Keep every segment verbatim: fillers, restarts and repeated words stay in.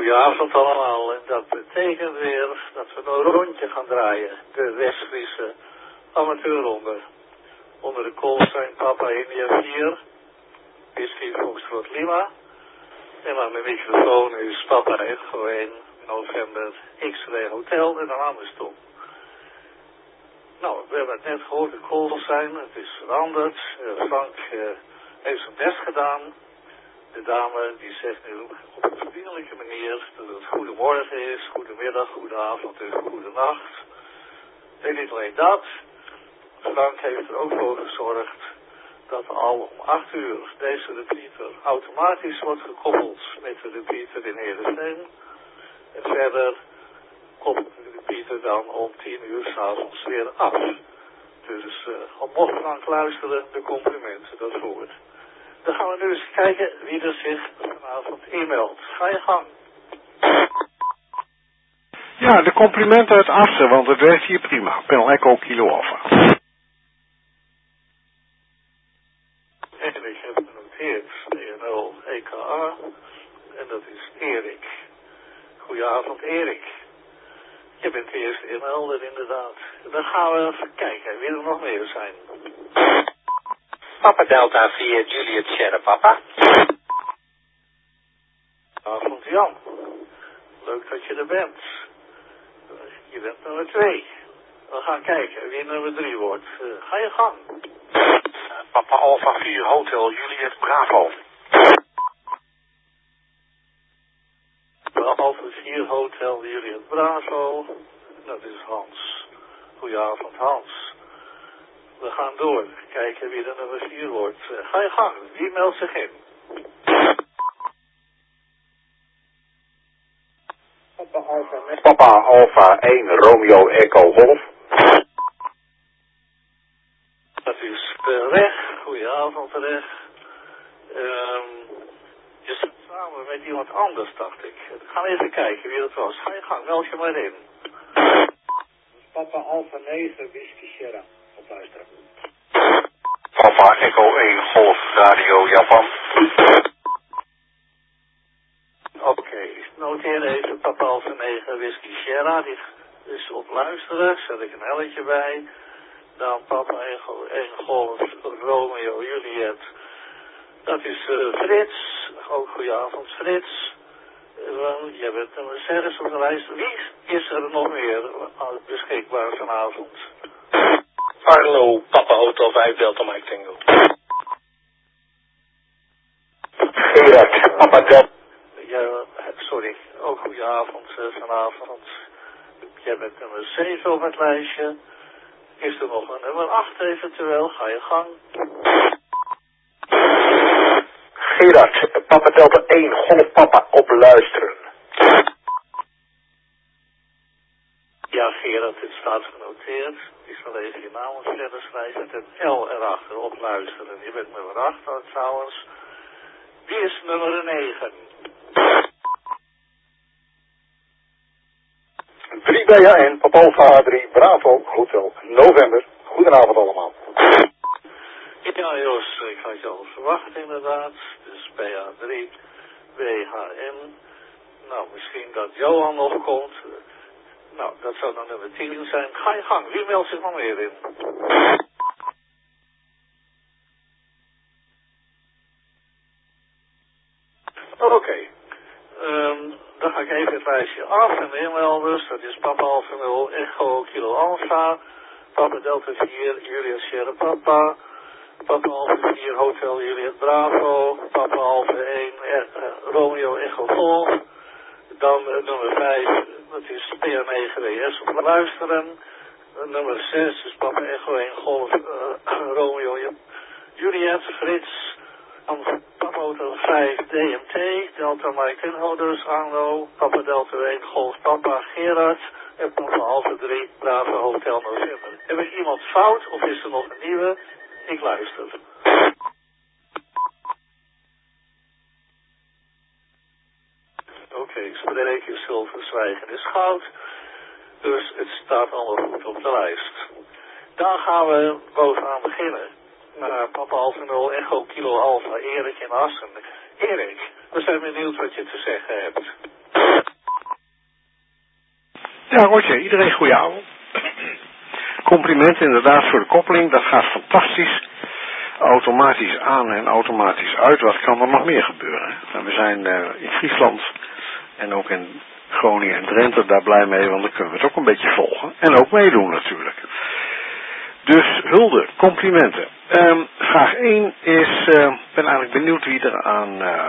Goedenavond allemaal. En dat betekent weer dat we een rondje gaan draaien. De West-Friese amateurronde. Onder de call zijn Papa India vier, Whisky Foxtrot Lima. En aan de microfoon is Papa Echo één, November X-Ray Hotel en een Amersfoort. Nou, we hebben het net gehoord, de call zijn, het is veranderd. Uh, Frank uh, heeft zijn best gedaan. De dame die zegt nu op een vriendelijke manier dat het goedemorgen is, goedemiddag, goedenavond en goedenacht. En niet alleen dat, Frank heeft er ook voor gezorgd dat al om acht uur deze repeater automatisch wordt gekoppeld met de repeater in Heerenveen. En verder koppelt de repeater dan om tien uur 's avonds weer af. Dus uh, mocht Frank luisteren, de complimenten daarvoor. Dan gaan we nu eens kijken wie er zich vanavond e-mailt. Ga je gang. Ja, de complimenten uit Assen, want het werkt hier prima. Panel Echo Kilo Alpha. En ik heb genoteerd E N O E K A. En dat is Erik. Goedenavond Erik. Je bent de eerste e-mailer inderdaad. Dan gaan we even kijken wie er nog meer zijn. Papa Delta vier Juliet Sierra Papa. Goedenavond Jan. Leuk dat je er bent. Je bent nummer twee. We gaan kijken wie nummer drie wordt. Uh, ga je gang. Papa Alpha vier Hotel Juliet Bravo. Alpha vier Hotel Juliet Bravo. Dat is Hans. Goedenavond Hans. We gaan door. Kijken wie de nummer vier wordt. Uh, ga je gang. Wie meldt zich in? Papa Alpha, Papa Alpha één Romeo Echo Golf. Dat is terecht. Goedenavond terecht. Um, je zit samen met iemand anders, dacht ik. We gaan even kijken wie dat was. Ga je gang. Meld je maar in. Papa Alpha negen Whisky Sierra. Opluisteren. Papa Echo één Golf Radio Japan. Oké, okay. Noteer even Papa Alpha negen Whisky Sierra. Die is op luisteren. Zet ik een helletje bij. Dan Papa Echo één Golf Romeo Juliet. Dat is uh, Frits. Ook goedenavond Frits. Uh, jij bent nummer zes op de lijst. Wie is er nog meer beschikbaar vanavond? Arlo, Papa Hotel vijf Delta Mike Tango. Gerard, Papa Delta. Ja, sorry, ook goedenavond uh, vanavond. Jij bent nummer zeven op het lijstje. Is er nog een nummer acht eventueel? Ga je gang. Gerard, Papa Delta één Golf Papa op luisteren. Ja, Gerard, dit staat genoteerd. Ik zal even je naam wat verder schrijven. Het L erachter op luisteren. Je bent nummer acht oh, trouwens. Wie is nummer negen? drie B A N, Papa Alpha drie Bravo Hotel November. Goedenavond allemaal. Ja, Jos, ik had je al verwacht inderdaad. Dus B A drie B H N. Nou, misschien dat Johan nog komt. Nou, dat zou dan nummer tien zijn. Ga je gang. Wie meldt zich nog meer in? Oké. Okay. Um, dan ga ik even het lijstje af. En de inmelders, dat is Papa Alpha nul, Echo Kilo Alpha, Papa Delta vier, Juliet Sierra Papa, Papa Alpha vier, Hotel Juliet Bravo, Papa Alpha één, eh, Romeo Echo Golf, dan uh, nummer vijf, dat is P A negen W S op luisteren, uh, nummer zes is Papa Echo één Golf, uh, Romeo Juliet, Frits, dan Papa Hotel vijf D M T, Delta Mike Inhouders, Arno, Papa Delta één Golf Papa Gerard en Papa Alpha drie Bravo Hotel November. Heb ik iemand fout of is er nog een nieuwe? Ik luister. Oké, okay, spreken zilver, zwijgen is goud. Dus het staat allemaal goed op de lijst. Dan gaan we bovenaan beginnen. Uh, Papa Alpha nul, Echo Kilo Alpha, Erik in Assen. Erik, we zijn benieuwd wat je te zeggen hebt. Ja, Roger, iedereen goedenavond. Complimenten inderdaad voor de koppeling, dat gaat fantastisch. Automatisch aan en automatisch uit, wat kan er nog meer gebeuren? Nou, we zijn uh, in Friesland en ook in Groningen en Drenthe daar blij mee, want dan kunnen we het ook een beetje volgen. En ook meedoen natuurlijk. Dus hulde, complimenten. Um, vraag één is, ik uh, ben eigenlijk benieuwd wie er aan, uh,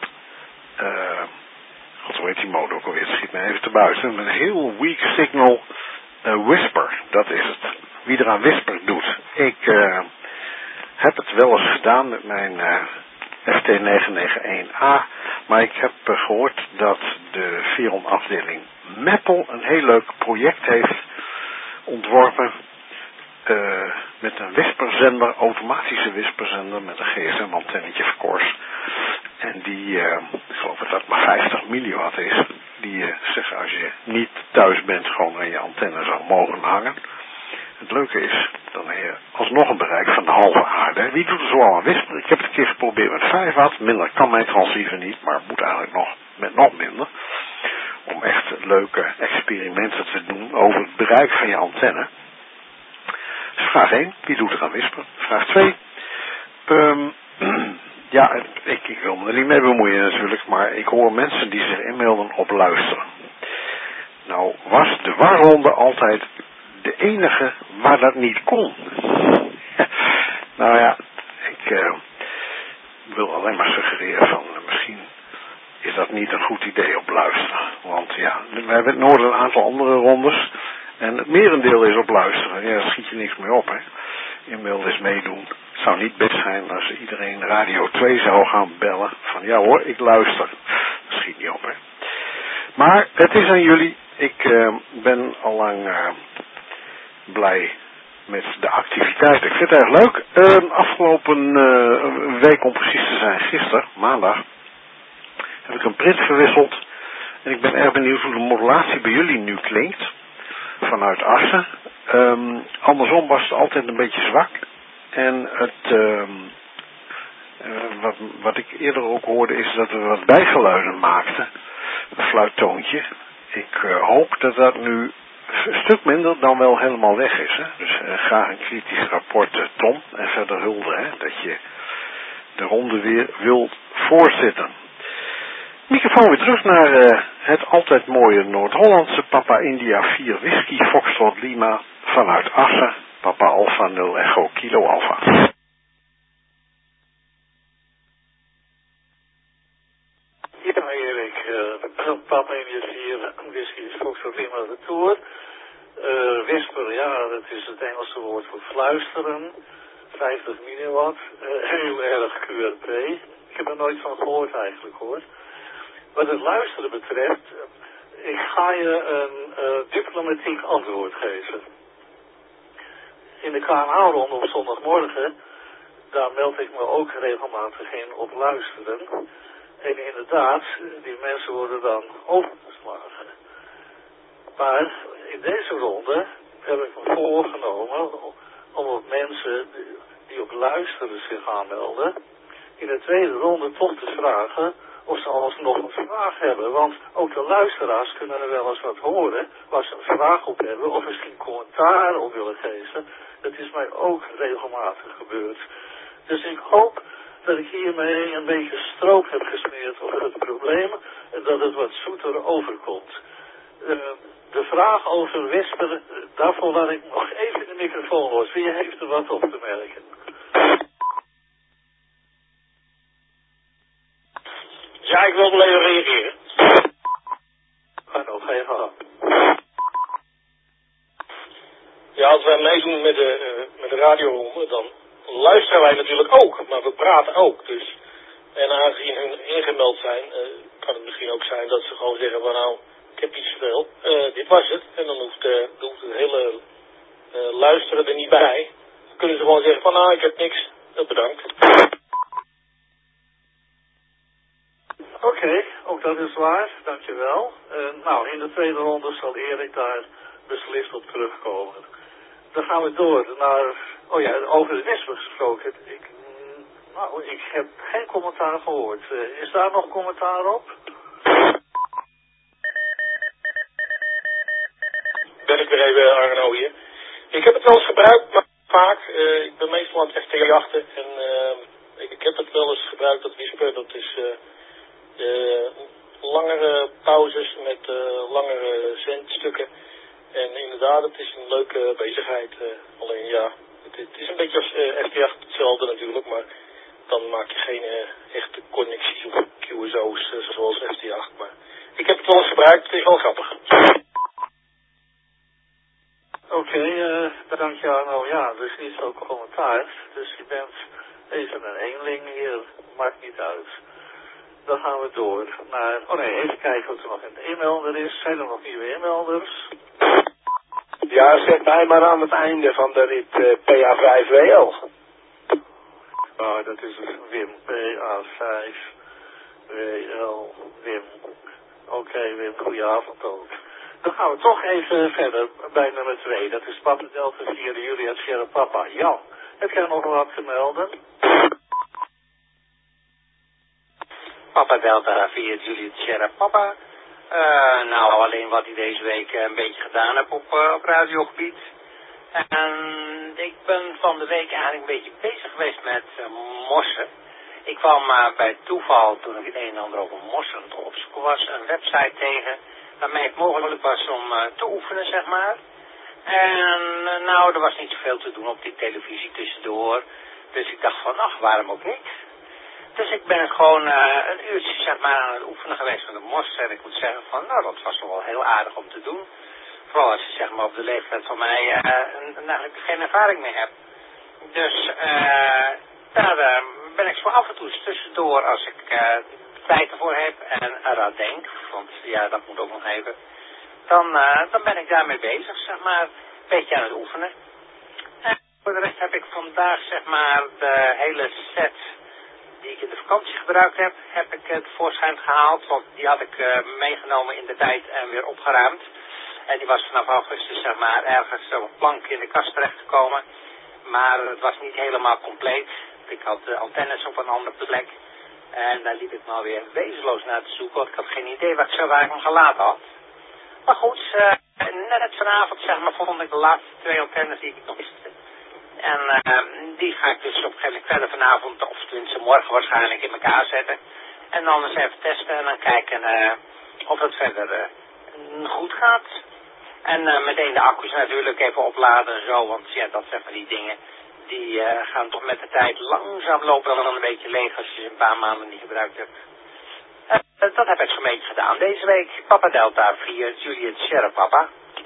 uh, god hoe heet die mode ook alweer, het schiet me even te buiten, met een heel weak signal uh, whisper, dat is het. Wie er aan whisper doet. Ik uh, heb het wel eens gedaan met mijn uh, F T negen negen één A, maar ik heb uh, gehoord dat de Veron afdeling Meppel een heel leuk project heeft ontworpen. Uh, met een wisperzender, automatische wisperzender met een G S M-antennetje of course. En die, uh, ik geloof dat dat maar vijftig milliwatt is, die je, uh, zeg, als je niet thuis bent, gewoon aan je antenne zou mogen hangen. Het leuke is, dan heb je alsnog een bereik van de halve aarde. Wie doet er zo aan wisper? Ik heb het een keer geprobeerd met vijf watt, minder kan mijn transceiver niet, maar het moet eigenlijk nog met nog minder. Om echt leuke experimenten te doen over het bereik van je antenne. Dus vraag één, wie doet er aan whisper? Vraag twee, um, ja, ik, ik wil me er niet mee bemoeien natuurlijk, maar ik hoor mensen die zich inmelden op luisteren. Nou, was de warronde altijd de enige waar dat niet kon? Nou ja, ik uh, wil alleen maar suggereren van, uh, misschien is dat niet een goed idee op luisteren. Want ja, we hebben in het noorden een aantal andere rondes. En het merendeel is op luisteren. Ja, daar schiet je niks meer op, hè. Inmiddels is meedoen. Het zou niet best zijn als iedereen Radio twee zou gaan bellen. Van ja hoor, ik luister. Dat schiet niet op, hè. Maar het is aan jullie. Ik uh, ben allang uh, blij met de activiteit. Ik vind het erg leuk. Uh, afgelopen uh, week, om precies te zijn, gisteren, maandag, heb ik een print gewisseld. En ik ben erg benieuwd hoe de modulatie bij jullie nu klinkt. Vanuit Assen. Um, andersom was het altijd een beetje zwak. En het, um, uh, wat, wat ik eerder ook hoorde is dat we wat bijgeluiden maakten. Een fluittoontje. Ik uh, hoop dat dat nu een stuk minder dan wel helemaal weg is. Hè? Dus uh, graag een kritisch rapport, uh, Tom. En verder hulde, hè? Dat je de ronde weer wilt voorzitten. Microfoon weer terug naar uh, het altijd mooie Noord-Hollandse Papa India vier Whisky Foxtrot Lima vanuit Assen, Papa Alpha nul Echo Kilo Alpha. Ja, Erik, uh, Papa India vier Whisky Foxtrot Lima de Tour. Uh, whisper, ja, dat is het Engelse woord voor fluisteren. vijftig milliwatt, uh, heel erg Q R P. Ik heb er nooit van gehoord eigenlijk, hoor. Wat het luisteren betreft, ik ga je een uh, diplomatiek antwoord geven. In de K N A-ronde op zondagmorgen, daar meld ik me ook regelmatig in op luisteren. En inderdaad, die mensen worden dan overgeslagen. Maar in deze ronde heb ik me voorgenomen om op mensen die op luisteren zich aanmelden, in de tweede ronde toch te vragen of ze alsnog een vraag hebben. Want ook de luisteraars kunnen er wel eens wat horen waar ze een vraag op hebben of misschien commentaar op willen geven. Dat is mij ook regelmatig gebeurd. Dus ik hoop dat ik hiermee een beetje stroop heb gesmeerd over het probleem en dat het wat zoeter overkomt. Uh, de vraag over Whisper, daarvoor laat ik nog even de microfoon los. Wie heeft er wat op te merken? Ja, ik wil wel even reageren. Ga nog even af. Ja, als wij meedoen met de, uh, met de radioronde, dan luisteren wij natuurlijk ook, maar we praten ook. Dus, en aangezien hun ingemeld zijn, uh, kan het misschien ook zijn dat ze gewoon zeggen van nou, ik heb iets veel, uh, dit was het. En dan hoeft, uh, hoeft het hele uh, luisteren er niet bij. Dan kunnen ze gewoon zeggen van nou, ik heb niks, uh, bedankt. Oké, okay, ook dat is waar, dankjewel. Uh, nou, in de tweede ronde zal Erik daar beslist op terugkomen. Dan gaan we door naar, oh ja, over de Whisper gesproken. Ik, nou, ik heb geen commentaar gehoord. Uh, is daar nog commentaar op? weer even Arno hier. Ik heb het wel eens gebruikt, maar vaak. Uh, ik ben meestal aan het F T jachten en uh, ik, ik heb het wel eens gebruikt, dat whisper. Dat is uh, uh, langere pauzes met uh, langere zendstukken. En inderdaad, het is een leuke bezigheid. Uh, alleen ja, het, het is een beetje als uh, F T jacht hetzelfde natuurlijk, maar dan maak je geen uh, echte connecties of Q S O's uh, zoals F T jacht. Maar ik heb het wel eens gebruikt, het is wel grappig. Oké, okay, uh, bedankt je Arno. Ja, dus niet zo commentaar. Dus je bent even een eenling hier, maakt niet uit. Dan gaan we door naar... Oh nee, even kijken of er nog een inmelder is. Zijn er nog nieuwe inmelders? Ja, zet mij maar aan het einde van de rit uh, P A vijf W L. Oh, dat is Wim, P A vijf W L, Wim. Oké, okay, Wim, goedenavond ook. Dan gaan we toch even verder bij nummer twee. Dat is Papa Delta vier Juliet Sierra Papa. Jan, heb jij nog wat te melden? Papa Delta vier Juliet Sierra Papa. Uh, nou, alleen wat ik deze week een beetje gedaan heb op, uh, op radiogebied. En ik ben van de week eigenlijk een beetje bezig geweest met uh, morsen. Ik kwam uh, bij toeval, toen ik het een en ander over morsen aan het opzoeken was, een website tegen waarmee het mogelijk was om uh, te oefenen, zeg maar. En uh, nou, er was niet zoveel te doen op die televisie tussendoor. Dus ik dacht van, ach, waarom ook niet? Dus ik ben gewoon uh, een uurtje, zeg maar, aan het oefenen geweest met de mos. En ik moet zeggen van, nou, dat was toch wel heel aardig om te doen. Vooral als je, zeg maar, op de leeftijd van mij uh, eigenlijk geen ervaring meer hebt. Dus uh, daar uh, ben ik zo af en toe tussendoor als ik uh, tijd ervoor heb en eraan denk. Want ja, dat moet ook nog even. Dan, uh, dan ben ik daarmee bezig, zeg maar, een beetje aan het oefenen. En voor de rest heb ik vandaag, zeg maar, de hele set die ik in de vakantie gebruikt heb, heb ik het tevoorschijn gehaald. Want die had ik uh, meegenomen in de tijd en weer opgeruimd. En die was vanaf augustus, zeg maar, ergens op een plank in de kast terechtgekomen. Maar het was niet helemaal compleet. Ik had de antennes op een andere plek. En daar liep ik me alweer wezenloos naar te zoeken. Want ik had geen idee wat ik zo waar ik hem gelaten had. Maar goed, uh, net vanavond, zeg maar, vond ik de laatste twee antennes die ik nog miste. En uh, die ga ik dus op een gegeven moment verder vanavond, of tenminste morgen waarschijnlijk, in elkaar zetten. En dan eens even testen en dan kijken uh, of het verder uh, goed gaat. En uh, meteen de accu's natuurlijk even opladen en zo, want ja, dat zijn van die dingen. Die uh, gaan toch met de tijd langzaam lopen en dan een beetje leeg als je ze een paar maanden niet gebruikt hebt. Uh, dat heb ik zo'n beetje gedaan deze week. Papa Delta vier, Juliet Sierra Papa.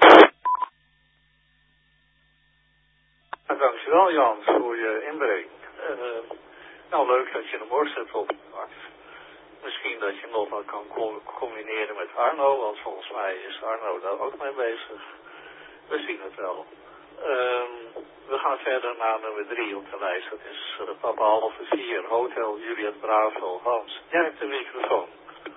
Dankjewel Jan voor je inbreng. Uh, nou, leuk dat je een mors hebt opgepakt. Misschien dat je nog wat kan co combineren met Arno, want volgens mij is Arno daar ook mee bezig. We zien het wel. Um, we gaan verder naar nummer drie op de lijst. Dat is uh, Papa Halve vier, Hotel Juliet Bravo. Hans, jij hebt de microfoon.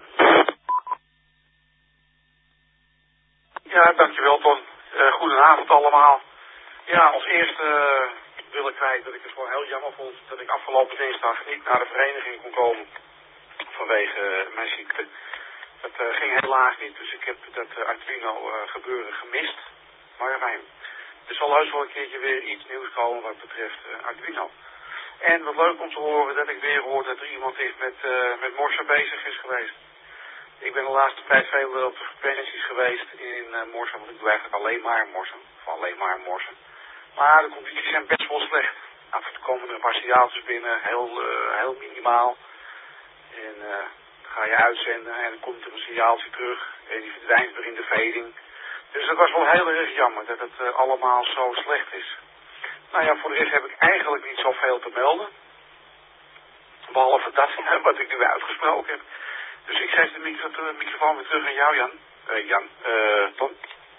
Ja, dankjewel Ton. Uh, goedenavond allemaal. Ja, als eerste uh, wil ik kwijt dat ik het gewoon heel jammer vond dat ik afgelopen dinsdag niet naar de vereniging kon komen vanwege uh, mijn ziekte. Dat uh, ging helaas niet, dus ik heb dat uh, Arduino uh, gebeuren gemist. Maar fijn, er zal heus wel een keertje weer iets nieuws komen wat betreft uh, Arduino. En wat leuk om te horen dat ik weer hoor dat er iemand is met, uh, met morsen bezig is geweest. Ik ben de laatste tijd veel op de frequenties geweest in uh, morsen, want ik doe eigenlijk alleen maar morsen. Of alleen maar morsen. Maar de condities zijn best wel slecht. Af en toe komen er een paar signaaltjes binnen, heel, uh, heel minimaal. En uh, dan ga je uitzenden en dan komt er een signaaltje terug en die verdwijnt weer in de veding. Dus dat was wel heel erg jammer dat het uh, allemaal zo slecht is. Nou ja, voor de rest heb ik eigenlijk niet zoveel te melden. Behalve dat wat ik nu uitgesproken heb. Dus ik geef de micro microfoon weer terug aan jou, Jan. Uh, Jan, uh, Ton.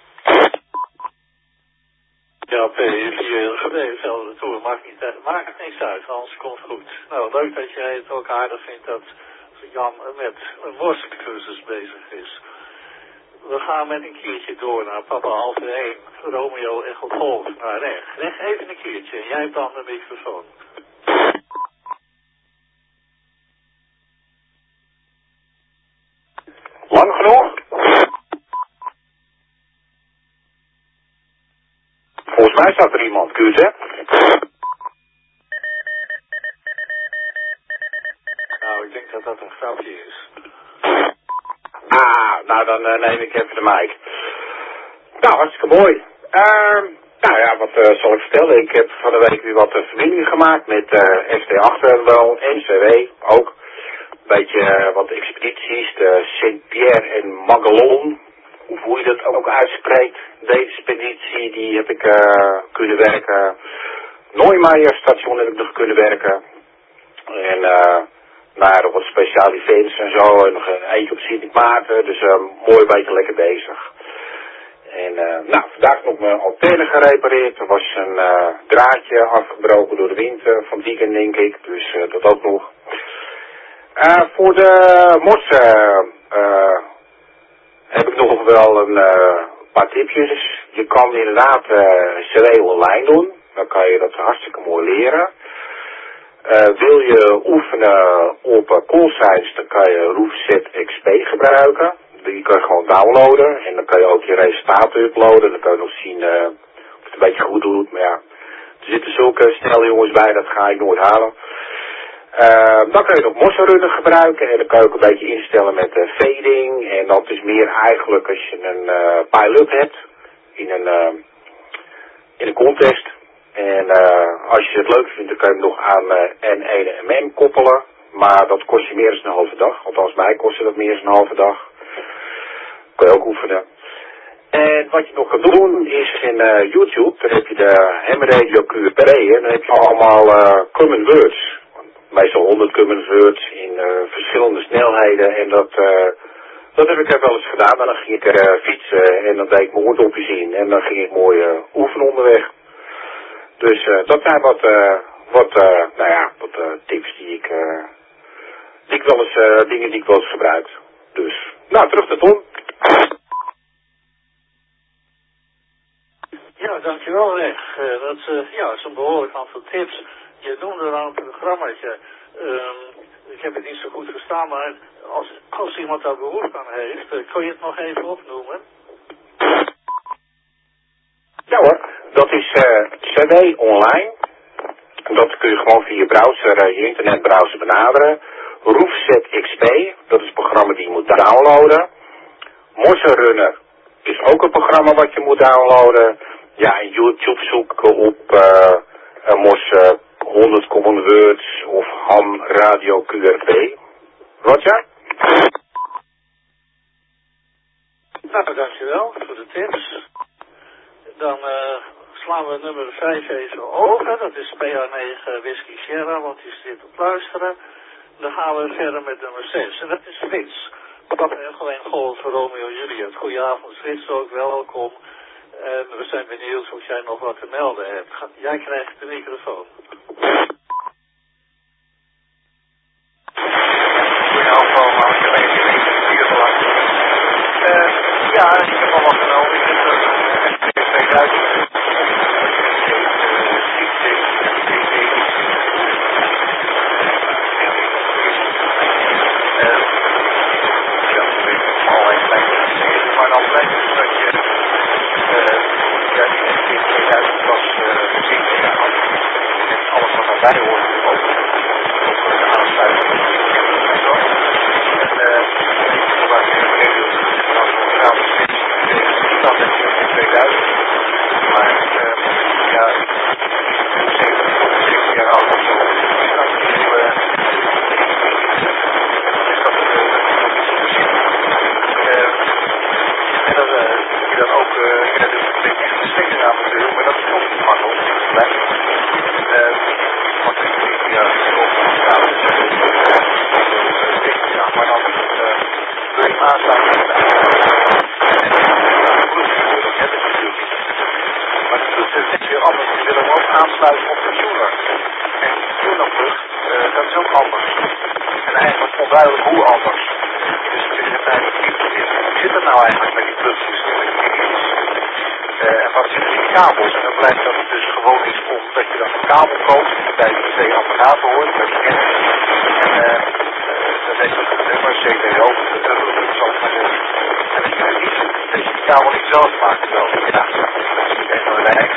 Ja, P vier gebleven toe. Maakt niet, maakt niks uit, anders komt het goed. Nou, leuk dat jij het ook aardig vindt dat Jan met een worstcursus bezig is. We gaan met een keertje door naar Papa Halve één, Romeo Echo Golf, naar rechts. Recht even een keertje, jij hebt dan de microfoon. Lang genoeg? mij staat er iemand, Kuus, hè? Nou, ik denk dat dat een grapje is. Ah, nou dan uh, neem ik even de mic. Nou, hartstikke mooi. Uh, nou ja, wat uh, zal ik vertellen? Ik heb van de week weer wat uh, verbindingen gemaakt met uh, S T Achterloon, N C W ook. Een beetje uh, wat expedities, de Saint-Pierre en Maguelone, of hoe je dat ook uitspreekt. Deze expeditie, die heb ik uh, kunnen werken. Neumayer station heb ik nog kunnen werken. En uh, nou, nog wat speciale events en zo. En nog een eentje op Sint Maarten. Dus uh, mooi beetje lekker bezig. En uh, nou, vandaag nog mijn antenne gerepareerd. Er was een uh, draadje afgebroken door de wind uh, van het weekend, denk ik. Dus uh, dat ook nog. Uh, voor de mossen uh, heb ik nog wel een uh, paar tipjes. Je kan inderdaad uh, C W online doen. Dan kan je dat hartstikke mooi leren. Uh, wil je oefenen op uh, callsigns, dan kan je Roofset X P gebruiken. Die kan je gewoon downloaden. En dan kan je ook je resultaten uploaden. Dan kan je nog zien uh, of het een beetje goed doet. Maar ja, er zitten zulke snelle jongens bij, dat ga ik nooit halen. Uh, dan kan je nog mosselrunnen gebruiken. En dan kan je ook een beetje instellen met uh, fading. En dat is meer eigenlijk als je een uh, pile-up hebt. In een, uh, in een contest. En uh, als je het leuk vindt, dan kan je hem nog aan uh, N één M M koppelen. Maar dat kost je meer dan een halve dag. Althans, mij kostte dat meer dan een halve dag. Kan je ook oefenen. En wat je nog kan doen is in uh, YouTube, dan heb je de Ham Radio Q R P. En dan heb je allemaal uh, common words. Meestal honderd common words in uh, verschillende snelheden. En dat, uh, dat heb ik wel eens gedaan. En dan ging ik er uh, fietsen en dan deed ik mijn oordopjes in. En dan ging ik mooi uh, oefenen onderweg. Dus uh, dat zijn wat, uh, wat, uh, nou ja, wat uh, tips die ik, uh, die ik wel eens, uh, dingen die ik wel eens gebruik. Dus, nou, terug naar Tom. Ja, dankjewel, Reg. Uh, dat uh, ja, is een behoorlijk aantal tips. Je noemde er aan een programmaatje. Um, ik heb het niet zo goed verstaan, maar als, als iemand daar behoefte aan heeft, uh, kun je het nog even opnoemen? Ja hoor, dat is uh, C W online. Dat kun je gewoon via je browser, uh, je internetbrowser benaderen. Roofset X P, dat is een programma die je moet downloaden. Mosselrunner is ook een programma wat je moet downloaden. Ja, en YouTube zoeken op uh, uh, Mossen honderd common words of Ham Radio Q R P. Roger? Nou, dankjewel voor de tips. Dan uh, slaan we nummer vijf even over. Dat is P A negen Whisky Sierra, want die zit op luisteren. Dan gaan we verder met nummer zes. En dat is Frits. Papa Echo en Golf voor Romeo en Juliet. Goedenavond Frits, ook welkom. En we zijn benieuwd of jij nog wat te melden hebt. Ga, jij krijgt de microfoon. Goedenavond, maar ik ben hier belang. Uh, ja, ik heb al wat genomen. Ik heb er tweeduizend. Maar dan blijkt het dat je uh, ja, die in tweeduizend was gezien uh, ja, en alles wat daarbij hoort ook ook de aansluiting en zo. En uh, ik gebruik in de regio vanaf de gratis dat heb je in tweeduizend. Maar uh, ja, zeventig jaar oud of zo. Dat is heel uh, is dat uh, en dan uh, je dan ook, uh, ja, dit is een beetje echt een stekkernaam natuurlijk, maar dat is ook niet makkelijk. Uh, want ik denk, ja, het is ook een staal, dus dat is uh, ja, maar dan uh, wil je hem aansluiten met de dat heb ik natuurlijk niet. Maar het doet het net weer anders, je wil hem ook aansluiten op de tuner. En die tunerbrug, uh, dat is ook anders. En eigenlijk onduidelijk hoe anders. Dus het is eigenlijk niet hoe zit het nou eigenlijk met die plugjes en met die dingetjes? Uh, en wat zitten die kabels? En dan blijkt dat het dus gewoon is om dat je dan een kabel koopt die bij die twee apparaten hoort, bij die ken. En uh, uh, dat heeft ook een nummer, C D O, dat zal ik maar zeggen. En als je het niet, dat je die kabel niet zelf maakt, wel, ja, dat is een van de rijkste die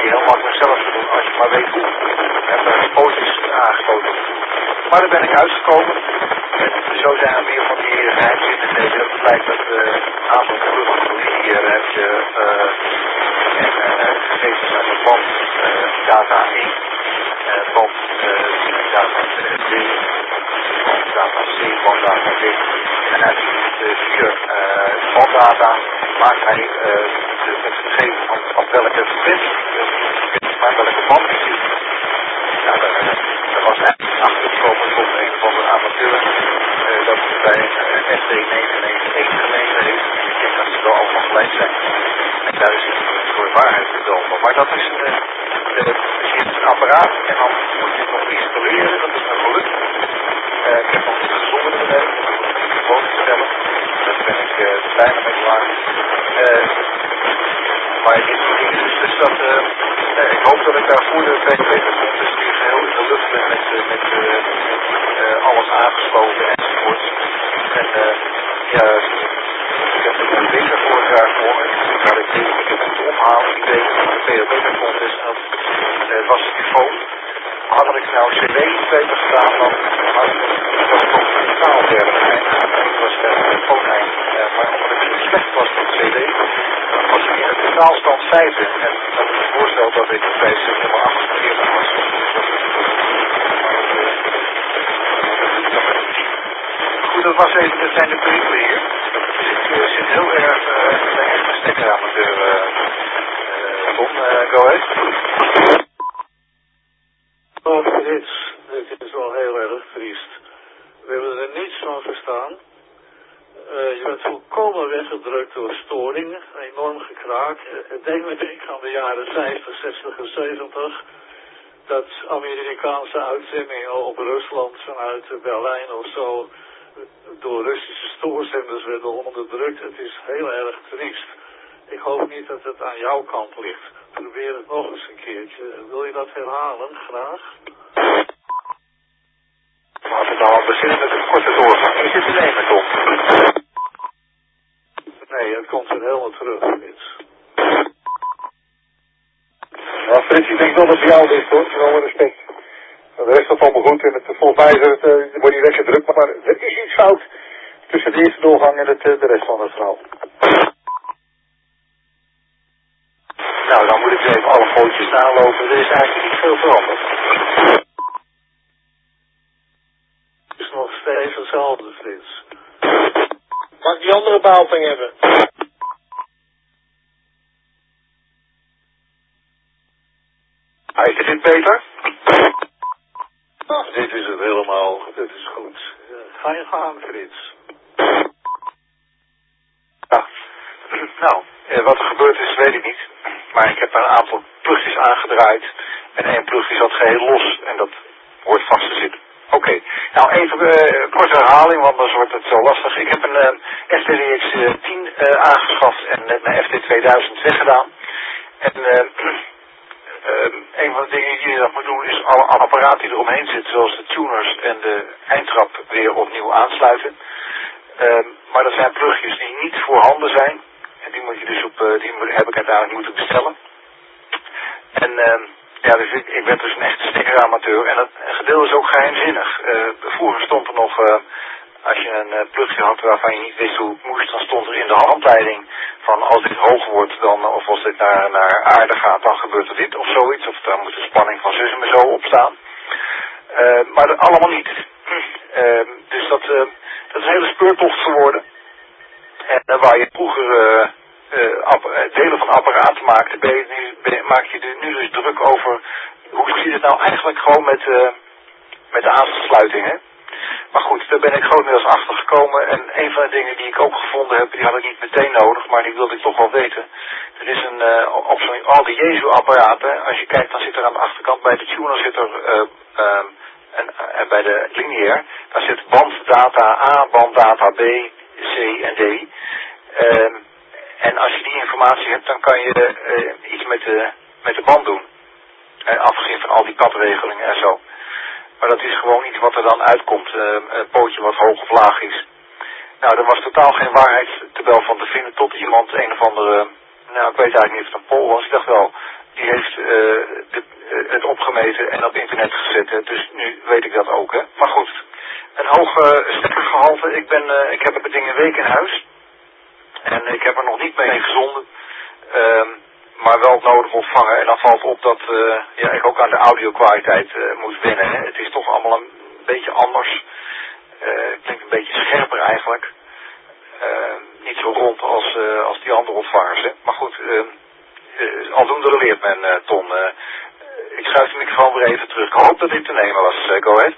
je heel makkelijk zelf te doen als je maar weet hoe. En uh, pootjes aangesloten. Maar daar ben ik uitgekomen. En zo zijn er meer van die geheimzinnigheden. Het blijkt dat uh, een aantal vluchten hier heb je uh, en uh, gegevens uit de band uh, data één, uh, band uh, data D, band data C, band data D. En uit de vier uh, banddata maakt hij uh, het gegeven van op welke frequentie, maar welke band die zit. Ja, daar, daar was eigenlijk achtergekomen tot een van de amateur uh, dat het bij een uh, S D negen negen één gemeten heeft. Ik denk dat ze wel allemaal gelijk zijn. En daar is het voor waarheid gekomen. Maar dat is een, uh, uh, een apparaat en dan moet je het nog installeren. Dat is een geluk. Uh, ik heb nog niet gezongen erbij. Dat moet ik gewoon vertellen. Daar ben ik uh, bijna mee klaar. Uh, maar dit soort dingen is dus dat... Uh, nee, ik hoop dat ik daar voor de tweede week kom. Dus die geheel in de lucht ben met, uh, met uh, uh, alles aangesloten enzovoort. En uh, ja... Ik heb een beter vorig jaar voor me. Dat ik nu ik heb een ophalen idee van de P H B contest. En dat uh, was de telefoon. Had ik nou C D beter gedaan, dan had ik het toch totaal derde eind. Het was een telefooneind. Uh, maar omdat ik zo slecht was met C D, was ik in het totaalstand vijfde. En dat is het voorstel dat ik bij nummer achtenveertig was. Goed, dat was even, dat zijn de perikelen hier. Ik zit heel erg uh, bij echt een stekkeramateur, uh, Tom, uh, go ahead. Oh, Frits, dit is wel heel erg triest. We hebben er niets van verstaan. Uh, je bent volkomen weggedrukt door storingen, enorm gekraak. Ik denk met ik aan de jaren vijftig, zestig en zeventig, dat Amerikaanse uitzendingen op Rusland vanuit Berlijn of zo door Russische stoorzenders werden onderdrukt. Het is heel erg triest. Ik hoop niet dat het aan jouw kant ligt. Probeer het nog eens een keertje. Wil je dat herhalen? Graag. Als we dan beginnen met een korte doorgang. Is dit te nemen, Tom? Nee, het komt er helemaal terug, Frits. Nou, Frits, ik denk wel dat het jou is, hoor. Met alle respect. De rest gaat allemaal goed en het, volgens mij is het, uh, wordt niet weggedrukt, maar er is iets fout tussen de eerste doorgang en het, uh, de rest van het verhaal. Nou, dan moet ik even alle foto's nalopen. Er is eigenlijk niet veel veranderd. Het is nog steeds hetzelfde, Frits. Mag ik die andere behaling hebben? Is dit beter? Oh, dit is het helemaal. Dit is goed. Ja, ga je gaan, Frits. Ja. Nou, eh, wat er gebeurd is, weet ik niet. Maar ik heb een aantal plugjes aangedraaid. En één plugje zat geheel los. En dat hoort vast te zitten. Oké. Okay. Nou, even uh, korte herhaling, want anders wordt het zo lastig. Ik heb een uh, F T D X tien uh, aangeschaft en net mijn F T tweeduizend weggedaan. En uh, uh, een van de dingen die je nog moet doen is alle apparaten die eromheen zitten, zoals de tuners en de eindtrap, weer opnieuw aansluiten. Uh, maar dat zijn plugjes die niet voorhanden zijn. En die moet je dus op, uh, die heb ik uiteindelijk moeten bestellen. En uh, ja, dus ik, ik ben dus een echte stekkeramateur en dat gedeelte is ook geheimzinnig. Uh, vroeger stond er nog, uh, als je een uh, plugje had waarvan je niet wist hoe het moest, dan stond er in de handleiding van als dit hoog wordt dan, of als dit naar, naar aarde gaat, dan gebeurt er dit of zoiets. Of dan moet de spanning van zus en zo opstaan. Uh, maar dat allemaal niet. Uh, dus dat, uh, dat is een hele speurtocht geworden. En uh, waar je vroeger uh, uh, delen van apparaten maakte, ben je nu, ben, maak je er nu dus druk over hoe zit het nou eigenlijk gewoon met, uh, met de aansluiting. Hè? Maar goed, daar ben ik grotendeels achter gekomen. En een van de dingen die ik ook gevonden heb, die had ik niet meteen nodig, maar die wilde ik toch wel weten. Er is een, uh, op zo'n al die Jezu apparaten, als je kijkt, dan zit er aan de achterkant bij de tuner zit er, uh, uh, en, en bij de lineair, daar zit banddata A, banddata B, C en D. Uh, en als je die informatie hebt, dan kan je uh, iets met de, met de band doen. Uh, afgezien van al die padregelingen en zo. Maar dat is gewoon iets wat er dan uitkomt. Uh, een pootje wat hoog of laag is. Nou, er was totaal geen waarheidstabel van te vinden tot iemand, een of andere, nou ik weet eigenlijk niet of het een Pool was. Ik dacht wel, die heeft uh, de, uh, het opgemeten en op internet gezet. Hè. Dus nu weet ik dat ook. Hè. Maar goed, een hoog uh, stekkergehalte. Ik, ben, uh, ik heb het ding een week in huis. En ik heb er nog niet mee gezonden. Uh, maar wel het nodig ontvangen. En dan valt op dat uh, ja, ik ook aan de audio-kwaliteit uh, moet wennen. Hè. Het is toch allemaal een beetje anders. Uh, klinkt een beetje scherper eigenlijk. Uh, niet zo rond als, uh, als die andere ontvangers. Hè. Maar goed, uh, uh, aldoende leert men, uh, Ton. Uh, ik schuif de microfoon weer even terug. Ik hoop dat dit te nemen was. Uh, go ahead.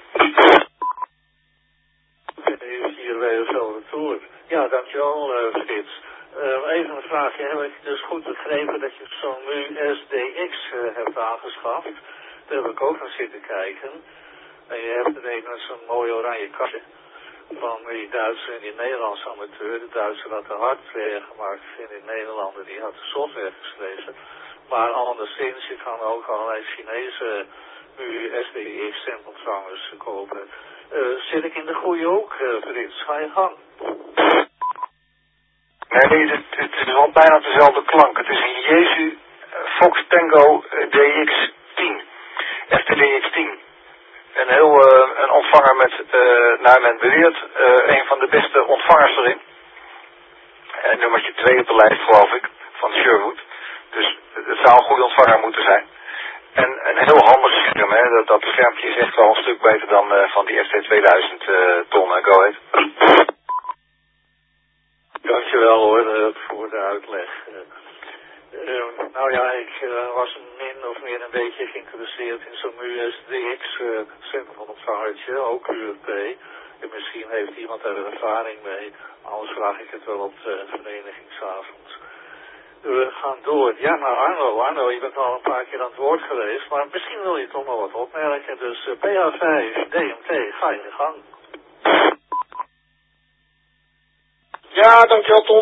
Hier weer zo retour. Ja, dankjewel uh, Frits. Uh, even een vraagje. Heb ik dus goed begrepen dat je zo'n M U S D X uh, hebt aangeschaft? Daar heb ik ook naar zitten kijken. En je hebt er een met zo'n mooi oranje kastje van die Duitse en die Nederlandse amateur. De Duitse had de hardware gemaakt en de Nederlander die had de software geschreven. Maar anderszins, je kan ook allerlei Chinese M U S D X centontvangers kopen. Uh, zit ik in de goede hoek, uh, Frits? Ga je gang. Nee, het, het is wel bijna dezelfde klank. Het is een Jesu Fox Tango D X tien. F T D X tien. Een heel uh, een ontvanger met, uh, naar men beweert, uh, een van de beste ontvangers erin. Uh, nummertje twee op de lijst, geloof ik, van Sherwood. Dus het zou een goede ontvanger moeten zijn. En een heel handig scherm, hè. Dat, dat schermpje is echt wel een stuk beter dan uh, van die F T tweeduizend uh, Ton. Uh, go ahead. Dankjewel hoor, uh, voor de uitleg. Uh, uh, nou ja, ik uh, was min of meer een beetje geïnteresseerd in zo'n M U S D X uh, centrumontvangertje, ook U R P. En misschien heeft iemand daar ervaring mee, anders vraag ik het wel op de verenigingsavond. We gaan door. Ja, nou Arno, Arno, je bent al een paar keer aan het woord geweest, maar misschien wil je toch nog wat opmerken. Dus uh, P H vijf, D M T, ga je gang. Ja, dankjewel Tom.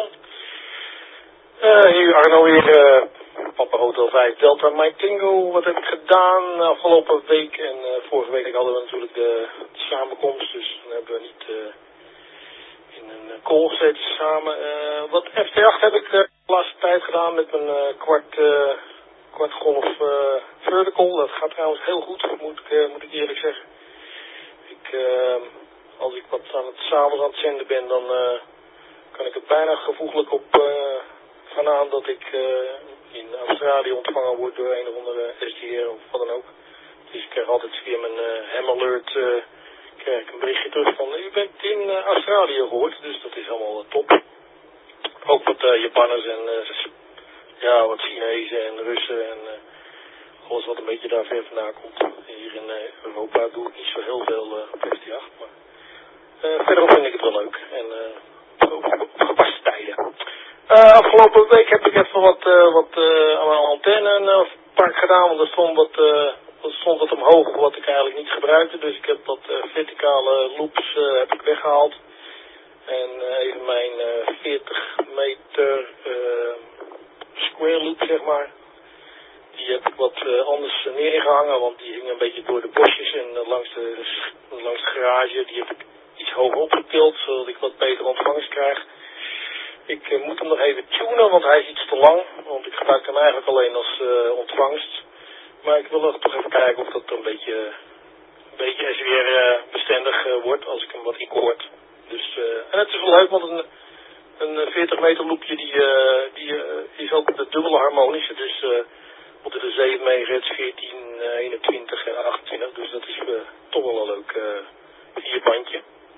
Uh, hier Arno weer, uh, Papa Hotel vijf Delta Mike Tango. Wat heb ik gedaan afgelopen week? En uh, vorige week hadden we natuurlijk de samenkomst, dus dan hebben we niet uh, in een call gezeten samen. Uh, wat F T acht heb ik uh, de laatste tijd gedaan met mijn uh, kwart, uh, kwart golf uh, vertical. Dat gaat trouwens heel goed, moet ik, uh, moet ik eerlijk zeggen. Ik, uh, als ik wat aan het s'avonds aan het zenden ben, dan uh, kan ik het bijna gevoeglijk op uh, gaan aan dat ik uh, in Australië ontvangen word door een of andere S D R of wat dan ook. Dus ik krijg altijd via mijn uh, ham alert uh, krijg ik een berichtje terug van u bent in uh, Australië gehoord, dus dat is allemaal uh, top. Ook wat uh, Japanners en uh, ja, wat Chinezen en Russen en uh, alles wat een beetje daar ver vandaan komt. Hier in uh, Europa doe ik niet zo heel veel uh, op F T acht, maar uh, verderop vind ik het wel leuk en uh, op, op gepaste tijden. Uh, afgelopen week heb ik even wat, uh, wat uh, aan mijn antenne uh, park gedaan, want er stond wat, uh, er stond wat omhoog wat ik eigenlijk niet gebruikte. Dus ik heb wat uh, verticale loops uh, heb ik weggehaald. En uh, even mijn uh, veertig meter uh, square loop, zeg maar. Die heb ik wat uh, anders uh, neergehangen, want die hing een beetje door de bosjes en uh, langs, de, langs de garage. Die heb ik iets hoger opgetild, zodat ik wat betere ontvangst krijg. Ik uh, moet hem nog even tunen, want hij is iets te lang. Want ik gebruik hem eigenlijk alleen als uh, ontvangst. Maar ik wil nog toch even kijken of dat een beetje, een beetje S W R uh, bestendig uh, wordt als ik hem wat inkoord. Dus, uh, en het is wel leuk, want een, een veertig meter loopje die, uh, die uh, is ook de dubbele harmonische. Dus uh, onder de zeven megahertz, veertien, uh, eenentwintig en achtentwintig. Dus dat is uh, toch wel een leuk uh, vierbandje.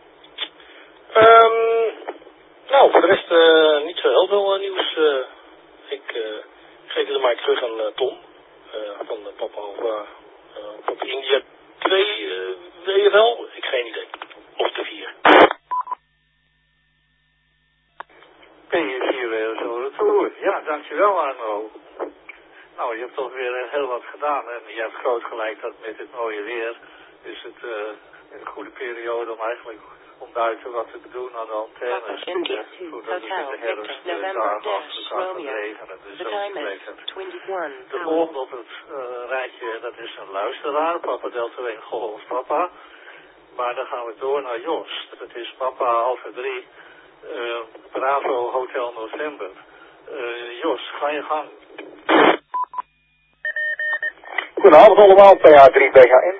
Um, nou, voor de rest uh, niet zo heel veel uh, nieuws. Uh, ik uh, geef de mic terug aan uh, Tom uh, van uh, Papa over uh, op India twee uh, W F L. Ik geen idee. Of de vier. Ben je vier weer zo retour? Ja, dankjewel Arno. Nou, je hebt toch weer heel wat gedaan en je hebt groot gelijk dat met dit mooie weer is het uh, een goede periode om eigenlijk om buiten wat te doen aan de antennes. Zodat je in de herfst de dagen achter elkaar gaat regenen. Dus zo betekent. De volgende op het uh, rijtje, dat is een luisteraar, Papa Delta één Golf Papa. Maar dan gaan we door naar Jos. Dat is Papa Alpha drie, uh, Bravo Hotel November. Uh, Jos, ga je gang. Goedenavond allemaal, P A drie B H N.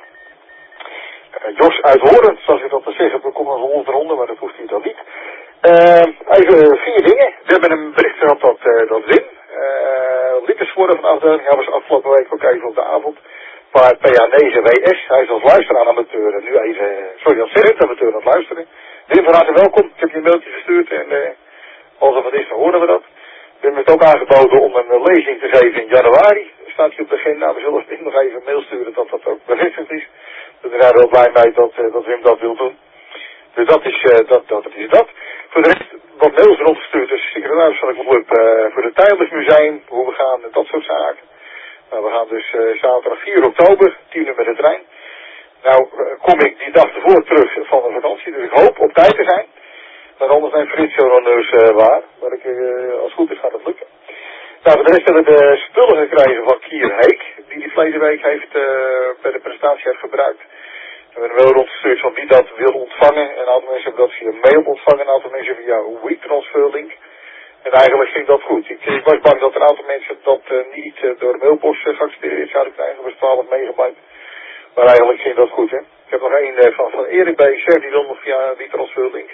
Uh, Jos uit Horen, zoals ik dat te zeggen, we komen als honderd ronden, maar dat hoeft hij dan niet. Uh, even vier dingen. We hebben een bericht gehad dat, uh, dat Wim, uh, Lietersvoorde van de afdeling, hij was afgelopen week ook even op de avond, maar P A negen W S, hij is als luisteraar amateur en nu even, sorry, als sergeant amateur aan het luisteren. Wim, van harte welkom, ik heb je een mailtje gestuurd en uh, als er wat is, dan horen we dat. We hebben het ook aangeboden om een lezing te geven in januari. Staat hier op de agenda. We zullen Wim nog even een mail sturen dat dat ook bevestigd is. Dus we zijn er wel blij mee dat, uh, dat Wim dat wil doen. Dus dat is, uh, dat, dat is dat. Voor de rest wat mails rondgestuurd. Dus secretaris van de club uh, voor het Tijdelijk Museum. Hoe we gaan en dat soort zaken. Nou, we gaan dus uh, zaterdag vier oktober, tien uur met de trein. Nou uh, kom ik die dag ervoor terug van de vakantie. Dus ik hoop op tijd te zijn. Maar anders neemt Frits zo dan dus uh, waar. Maar ik, uh, als het goed is gaat het lukken. Nou, voor de rest hebben we de spullen gekregen van Kier Heek. Die die verleden week heeft uh, bij de presentatie heeft gebruikt. We hebben een mail rondgestuurd van wie dat wil ontvangen. En een aantal mensen hebben dat via mail ontvangen. Een aantal mensen via WeTransfer link. En eigenlijk ging dat goed. Ik, ik was bang dat een aantal mensen dat uh, niet uh, door de mailpost uh, geaccepteerd zouden krijgen. Dat was twaalf megabyte. Maar eigenlijk ging dat goed, hè. Ik heb nog één uh, van, van Erik Bezer. Die wil nog via WeTransfer link.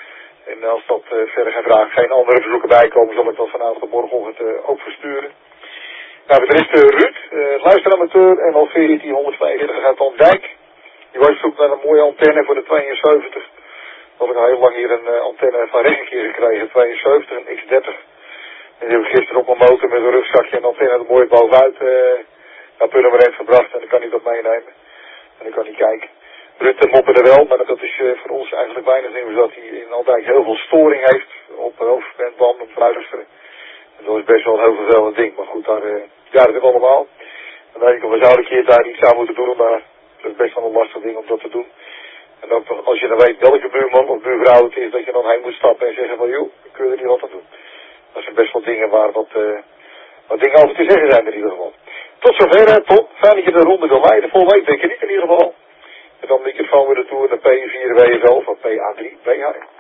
En als dat uh, verder geen vraag, geen andere verzoeken bijkomen, zal ik dat vanavond of morgenochtend uh, ook versturen. Nou, voor de rest uh, Ruud, uh, luisteramateur en al veertien honderdvijfenveertig uit Andijk. Die was op zoek naar een mooie antenne voor de tweeënzeventig. Dat ik al heel lang hier een uh, antenne van Regenkeer gekregen, tweeënzeventig, een X dertig. En die heb ik gisteren op mijn motor met een rugzakje en antenne er mooi bovenuit uh, naar Purmerend gebracht. En dan kan hij dat meenemen. En dan kan hij kijken. Rutte moppen er wel, maar dat is uh, voor ons eigenlijk weinig nieuws dat hij in Aldijk heel veel storing heeft op de hoofdband om te luisteren. En dat is best wel een heel vervelend ding, maar goed, daar, uh, ja, dat hebben we allemaal. En dan denk ik, we zouden een keer daar iets aan moeten doen, maar dat is best wel een lastig ding om dat te doen. En ook nog, als je dan weet welke buurman of buurvrouw het is, dat je dan heen moet stappen en zeggen van, joh, kun je er niet wat aan doen. Dat zijn best wel dingen waar wat, uh, wat dingen over te zeggen zijn in ieder geval. Tot zover, Tom. Fijn dat je de ronde wil leiden. Volgende week denk ik niet in ieder geval. En dan microfoon weer de toer naar P vier W S L van P A drie B H N.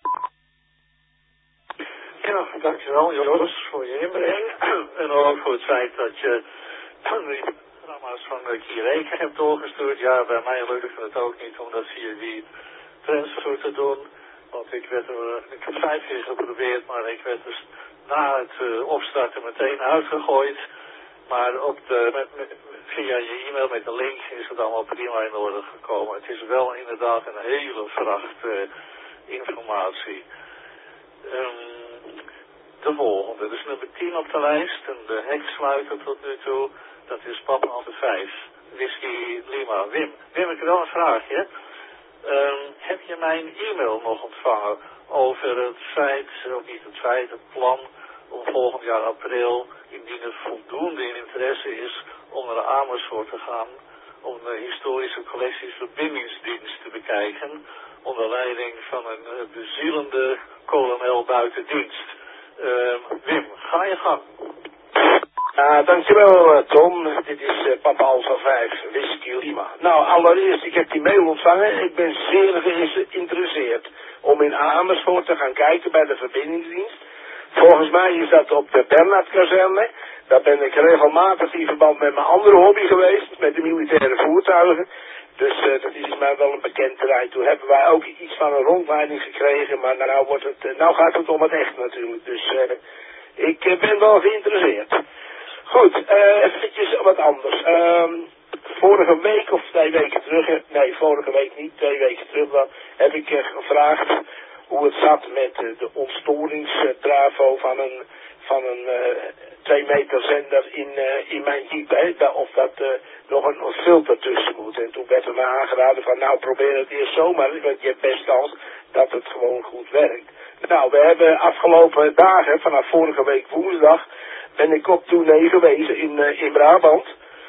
Ja, dankjewel Jos voor je inbreng. En ook voor het feit dat je die programma's van Kier Heek hebt doorgestuurd. Ja, bij mij lukte het ook niet om dat via die transfer te doen. Want ik werd er, ik heb vijf keer geprobeerd, maar ik werd dus na het uh, opstarten meteen uitgegooid. Maar op de, met, met, via je e-mail met de link is het allemaal prima in orde gekomen. Het is wel inderdaad een hele vracht uh, informatie. Um, de volgende, dus nummer tien op de lijst en de heksluiter tot nu toe, dat is Papa Alpha vijf, Whisky Lima. Wim, Wim, ik heb wel een vraagje. Um, heb je mijn e-mail nog ontvangen over het feit, of niet het feit, het plan om volgend jaar april, indien er voldoende in interesse is, om naar Amersfoort te gaan, om de historische collecties verbindingsdienst te bekijken, onder leiding van een uh, bezielende kolonel buiten dienst. Uh, Wim, ga je gang. Uh, dankjewel uh, Tom, dit is uh, Papa Alpha vijf, Whisky Lima. Nou, allereerst, ik heb die mail ontvangen. Ik ben zeer geïnteresseerd om in Amersfoort te gaan kijken bij de verbindingsdienst. Volgens mij is dat op de Bernhardkazerne. Daar ben ik regelmatig in verband met mijn andere hobby geweest, met de militaire voertuigen. Dus uh, dat is mij wel een bekend terrein. Toen hebben wij ook iets van een rondleiding gekregen, maar nou, wordt het, uh, nou gaat het om het echt natuurlijk. Dus uh, ik uh, ben wel geïnteresseerd. Goed, uh, eventjes wat anders. Uh, vorige week of twee weken terug, nee vorige week niet, twee weken terug dan, heb ik uh, gevraagd hoe het zat met uh, de ontstoringsbravo van een, van een uh, twee meter zender in, uh, in mijn jeep. Hè, of dat uh, nog een, een filter tussen moet. En toen werd er me aangeraden van nou probeer het eerst zomaar, want je hebt best kans dat het gewoon goed werkt. Nou, we hebben afgelopen dagen, vanaf vorige week woensdag, ben ik op tournee geweest in, uh, in Brabant.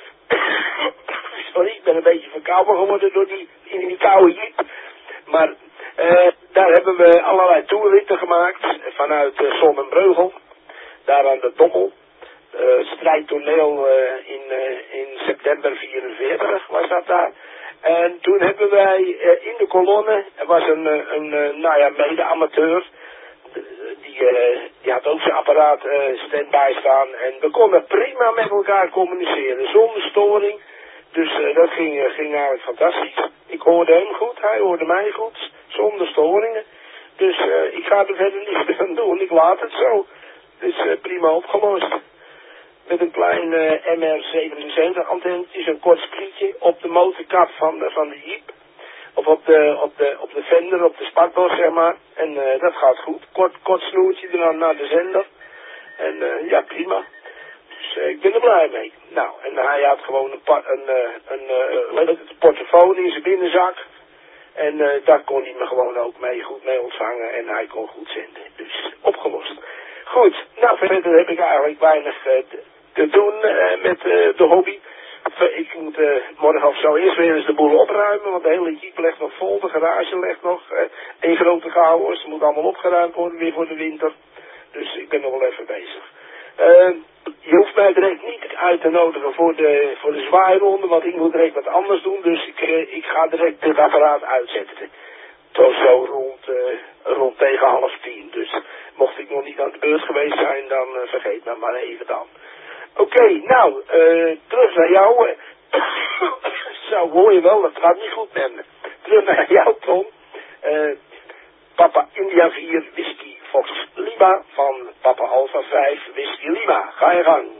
Sorry, ik ben een beetje verkouden geworden door die, in die koude jeep. Maar uh, daar hebben we allerlei toerritten gemaakt vanuit uh, Zonnebreugel. Daar aan de Dommel. Uh, strijdtoneel uh, in, uh, in september vierenveertig was dat daar. En toen hebben wij uh, in de kolonne, er was een, een, een nou ja, mede-amateur. Die, uh, die had ook zijn apparaat uh, stand-by staan. En we konden prima met elkaar communiceren, zonder storing. Dus uh, dat ging, uh, ging eigenlijk fantastisch. Ik hoorde hem goed, hij hoorde mij goed, zonder storingen. Dus uh, ik ga er verder niets meer aan doen, ik laat het zo. Dus uh, prima opgelost. Met een klein uh, M R zevenenzeventig antennetje, zo'n kort sprietje op de motorkap van de, van de Jeep. Of op de, op de, op de Fender, op de spakbos, zeg maar. En uh, dat gaat goed. Kort, kort snoertje er naar de zender. En uh, ja, prima. Dus uh, ik ben er blij mee. Nou, en hij had gewoon een, pa, een, uh, een, uh, een portofoon in zijn binnenzak. En uh, daar kon hij me gewoon ook mee goed mee ontvangen. En hij kon goed zenden. Dus opgelost. Goed, nou verder heb ik eigenlijk weinig uh, te, te doen uh, met uh, de hobby. Ik moet uh, morgen of zo eerst weer eens de boel opruimen, want de hele jeep ligt nog vol, de garage ligt nog. Eén uh, grote chaos, het moet allemaal opgeruimd worden weer voor de winter. Dus ik ben nog wel even bezig. Uh, je hoeft mij direct niet uit te nodigen voor de, voor de zwaaironde, want ik moet direct wat anders doen. Dus ik, uh, ik ga direct het apparaat uitzetten. Tot zo rond, uh, rond tegen half tien. Dus mocht ik nog niet aan de beurt geweest zijn, dan uh, vergeet me maar even dan. Oké, okay, nou, uh, terug naar jou. Zo, hoor je wel, dat gaat niet goed met me. Terug naar jou, Tom. Uh, Papa India vier, Whisky Fox Lima van Papa Alpha vijf, Whisky Lima. Ga je gang.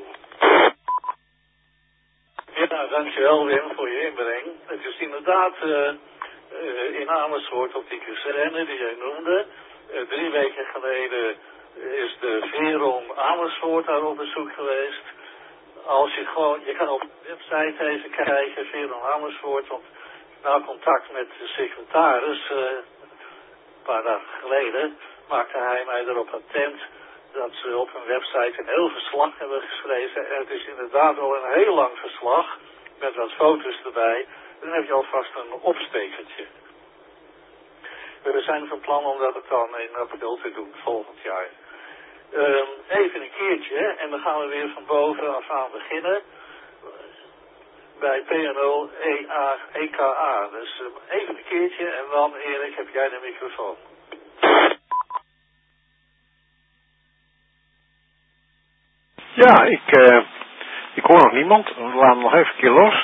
Ja, dankjewel Wim voor je inbreng. Het is inderdaad uh, uh, in Amersfoort op die kazerne die jij noemde. Uh, drie weken geleden is de Veron Amersfoort daar op bezoek geweest. Als je gewoon, je kan op de website even kijken, Veron Amersfoort, want na contact met de secretaris, uh, een paar dagen geleden, maakte hij mij erop attent dat ze op hun website een heel verslag hebben geschreven. En het is inderdaad al een heel lang verslag, met wat foto's erbij. Dan heb je alvast een opstekertje. We zijn van plan om dat dan in april te doen, volgend jaar. Um, even een keertje, en dan gaan we weer van bovenaf aan beginnen. Bij P N O E K A. Dus um, even een keertje, en dan Erik, heb jij de microfoon. Ja, ik, uh, ik hoor nog niemand. We laten hem nog even een keer los.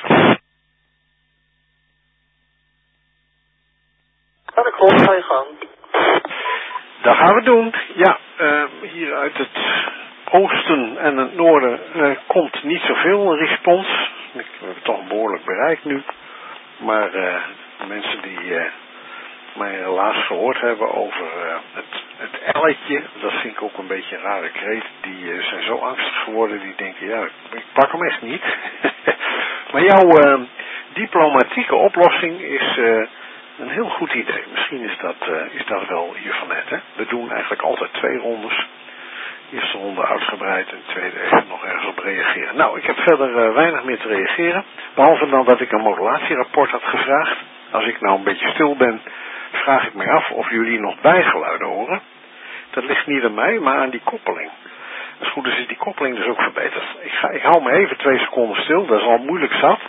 Ja, dat klopt, ga je gang. Dat gaan we doen. Ja, uh, hier uit het oosten en het noorden uh, komt niet zoveel respons. We hebben toch behoorlijk bereikt nu. Maar uh, de mensen die uh, mij helaas gehoord hebben over uh, het, het elletje, dat vind ik ook een beetje een rare kreet. Die uh, zijn zo angstig geworden, die denken, ja, ik pak hem echt niet. Maar jouw uh, diplomatieke oplossing is uh, een heel goed idee. Misschien is dat, uh, is dat wel hiervan net. Hè? We doen eigenlijk altijd twee rondes. Eerste ronde uitgebreid en tweede even nog ergens op reageren. Nou, ik heb verder uh, weinig meer te reageren. Behalve dan dat ik een modulatierapport had gevraagd. Als ik nou een beetje stil ben, vraag ik me af of jullie nog bijgeluiden horen. Dat ligt niet aan mij, maar aan die koppeling. Als het goed is, is die koppeling dus ook verbeterd. Ik, ga, ik hou me even twee seconden stil, dat is al moeilijk zat.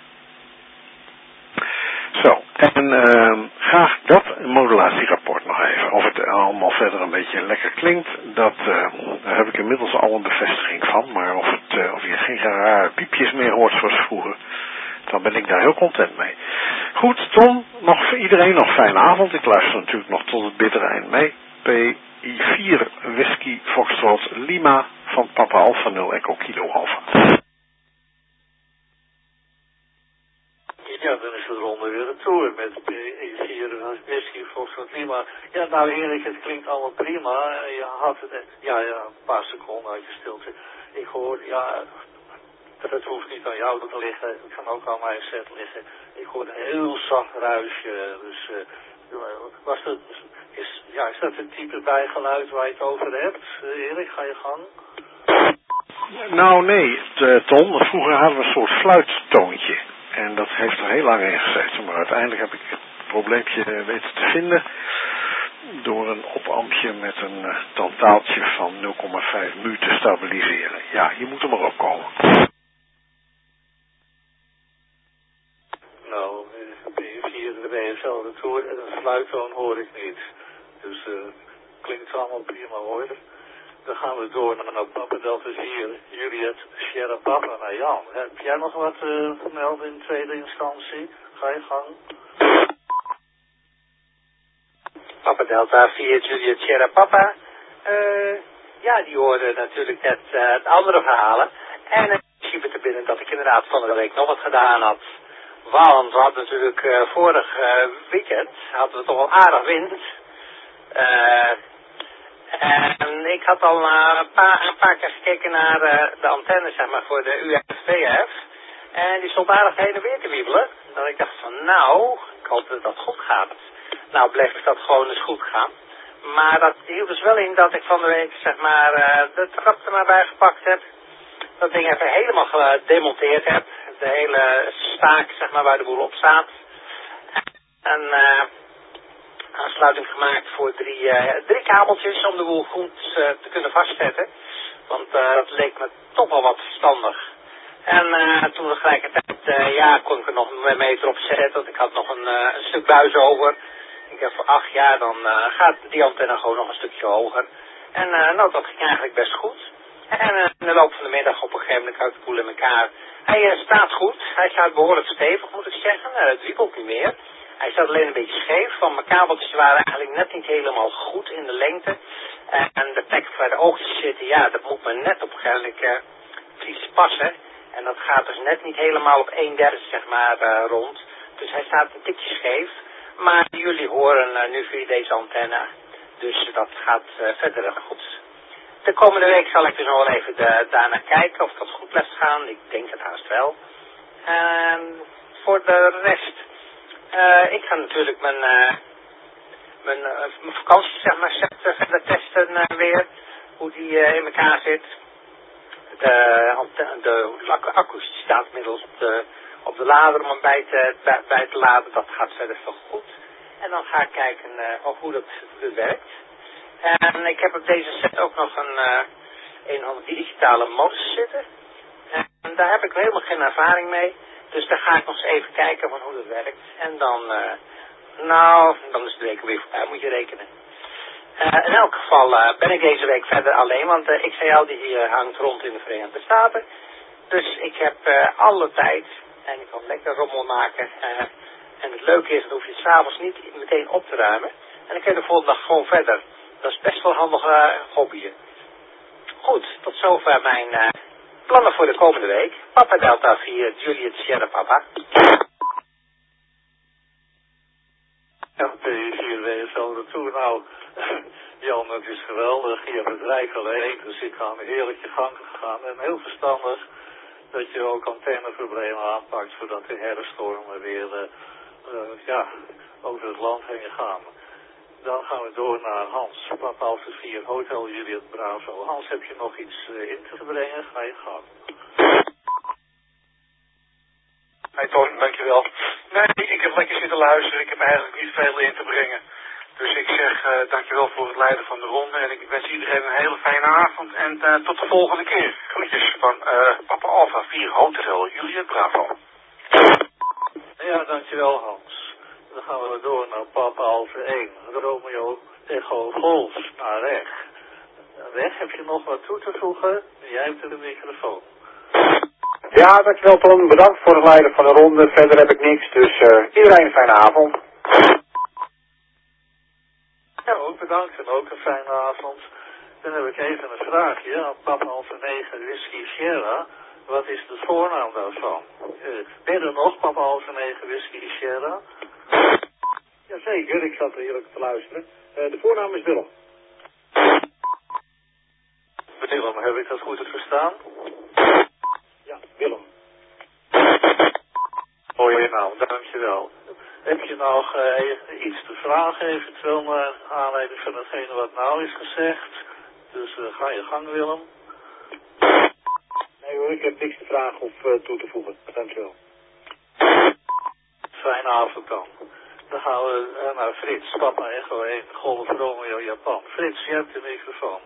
Zo, en uh, graag dat modulatierapport nog even. Of het allemaal verder een beetje lekker klinkt, dat, uh, daar heb ik inmiddels al een bevestiging van. Maar of, het, uh, of je geen rare piepjes meer hoort zoals vroeger, dan ben ik daar heel content mee. Goed, Tom, nog voor iedereen nog fijne avond. Ik luister natuurlijk nog tot het bittere eind mee. P I vier Whisky Foxtrot Lima van Papa Alpha nul Echo Kilo Alpha. Ja, dan is de ronde weer retour met P I vier Whisky Foxtrot Lima. Ja, nou Erik, het klinkt allemaal prima. Je had het, ja, ja, een paar seconden uit je stilte. Ik hoor, ja, het hoeft niet aan jou te liggen. Het kan ook aan mijn set liggen. Ik hoor een heel zacht ruisje. Dus, uh, was dat, is, ja, is dat het type bijgeluid waar je het over hebt? Uh, Erik, ga je gang? Nou, nee, Tom. Vroeger hadden we een soort fluittoontje. En dat heeft er heel lang in gezeten. Maar uiteindelijk heb ik het probleempje weten te vinden door een opampje met een uh, totaaltje van nul komma vijf mu te stabiliseren. Ja, je moet er maar op komen. Nou, P I vier de B S L retour en een fluittoon hoor ik niet. Dus uh, klinkt allemaal prima hoor. Dan gaan gaan we door naar Papa Delta vier, Juliet, Sierra Papa naar Jan. Heb jij nog wat uh, gemeld in tweede instantie? Ga je gang. Papa Delta vier, Juliet, Sierra Papa. Uh, ja, die hoorden natuurlijk net uh, het andere verhalen. En ik zie me te binnen dat ik inderdaad van de week nog wat gedaan had. Want we hadden natuurlijk uh, vorig uh, weekend, hadden we toch wel aardig wind. Uh, en ik had al uh, een, paar, een paar keer gekeken naar uh, de antenne, zeg maar, voor de U F V F. En die stond aardig heen en weer te wiebelen. Dat ik dacht van, nou, ik hoop dat dat goed gaat. Nou, bleef ik dat gewoon eens goed gaan. Maar dat hield dus wel in dat ik van de week, zeg maar, uh, de trap er maar bij gepakt heb. Dat ding even helemaal gedemonteerd heb. De hele staak, zeg maar, waar de boel op staat. En uh, aansluiting gemaakt voor drie, uh, drie kabeltjes om de boel goed uh, te kunnen vastzetten. Want uh, dat leek me toch wel wat verstandig. En uh, toen tegelijkertijd, uh, ja, kon ik er nog een meter op zetten. Want ik had nog een, uh, een stuk buis over. Ik heb voor acht jaar, dan uh, gaat die antenne gewoon nog een stukje hoger. En uh, nou, dat ging eigenlijk best goed. En uh, in de loop van de middag op een gegeven moment houdt de boel in elkaar. Hij uh, staat goed. Hij staat behoorlijk stevig, moet ik zeggen. Uh, het wiebelt niet meer. Hij staat alleen een beetje scheef, want mijn kabeltjes waren eigenlijk net niet helemaal goed in de lengte. Uh, en de plek waar de oogjes zitten, ja, dat moet me net op eigenlijk uh, precies passen. En dat gaat dus net niet helemaal op een derde, zeg maar, uh, rond. Dus hij staat een tikje scheef. Maar jullie horen uh, nu via deze antenne. Dus dat gaat uh, verder goed. De komende week zal ik dus nog wel even de, daarnaar kijken of dat goed blijft gaan. Ik denk het haast wel. En voor de rest, uh, ik ga natuurlijk mijn, uh, mijn, uh, mijn vakantie, zeg maar, zetten, verder testen uh, weer. Hoe die uh, in elkaar zit. De, de, de accu's staan inmiddels op de, op de lader om hem bij te, bij, bij te laden. Dat gaat verder wel goed. En dan ga ik kijken uh, of hoe dat, hoe dat werkt. En ik heb op deze set ook nog een, uh, een van de digitale modus zitten. En daar heb ik helemaal geen ervaring mee. Dus daar ga ik nog eens even kijken van hoe dat werkt. En dan, uh, nou, dan is de week weer voorbij, moet je rekenen. Uh, in elk geval uh, ben ik deze week verder alleen, want uh, X T L die uh, hangt rond in de Verenigde Staten. Dus ik heb uh, alle tijd en ik kan lekker rommel maken. Uh, en het leuke is, dan hoef je het s'avonds niet meteen op te ruimen. En dan kun je de volgende dag gewoon verder. Dat is best wel een handig uh, hobby. Goed, tot zover mijn uh, plannen voor de komende week. Papa Delta vier, Juliet Sierra Papa. Ja, P vier W S L naartoe. Nou, Jan, het is geweldig. Je hebt het rijk alleen, dus ik ga een heerlijke gang gegaan. En heel verstandig dat je ook antenneproblemen aanpakt, zodat de herfststormen weer uh, uh, ja, over het land heen gaan. Dan gaan we door naar Hans, Papa Alpha vier, Hotel Juliet Bravo. Hans, heb je nog iets uh, in te brengen? Ga je gang. Hey Toon, dankjewel. Nee, ik heb lekker zitten luisteren. Ik heb eigenlijk niet veel in te brengen. Dus ik zeg uh, dankjewel voor het leiden van de ronde. En ik wens iedereen een hele fijne avond. En uh, tot de volgende keer. Groetjes van uh, Papa Alpha vier, Hotel Juliet Bravo. Ja, dankjewel Hans. Dan gaan we door naar Papa Alpha één, Romeo Echo Golf naar Reg. Reg, heb je nog wat toe te voegen? Jij hebt de microfoon. Ja, dankjewel Ton. Bedankt voor het leiden van de ronde. Verder heb ik niks, dus uh, iedereen een fijne avond. Ja, ook bedankt en ook een fijne avond. Dan heb ik even een vraagje aan Papa Alpha negen Whisky Sierra. Wat is de voornaam daarvan? Uh, ben je er nog, Papa Alpha negen Whisky Sierra? Jazeker, ik zat heerlijk te luisteren. Uh, de voornaam is Willem. Willem, heb ik dat goed verstaan? Ja, Willem. Mooie naam, dankjewel. Heb je nog uh, iets te vragen, eventueel naar aanleiding van hetgene wat nou is gezegd? Dus uh, ga je gang, Willem. Nee hoor, ik heb niks te vragen of uh, toe te voegen. Dankjewel. Fijne avond dan. Dan gaan we uh, naar Frits, Papa Echo één, Golf Romeo Japan. Frits, je hebt de microfoon.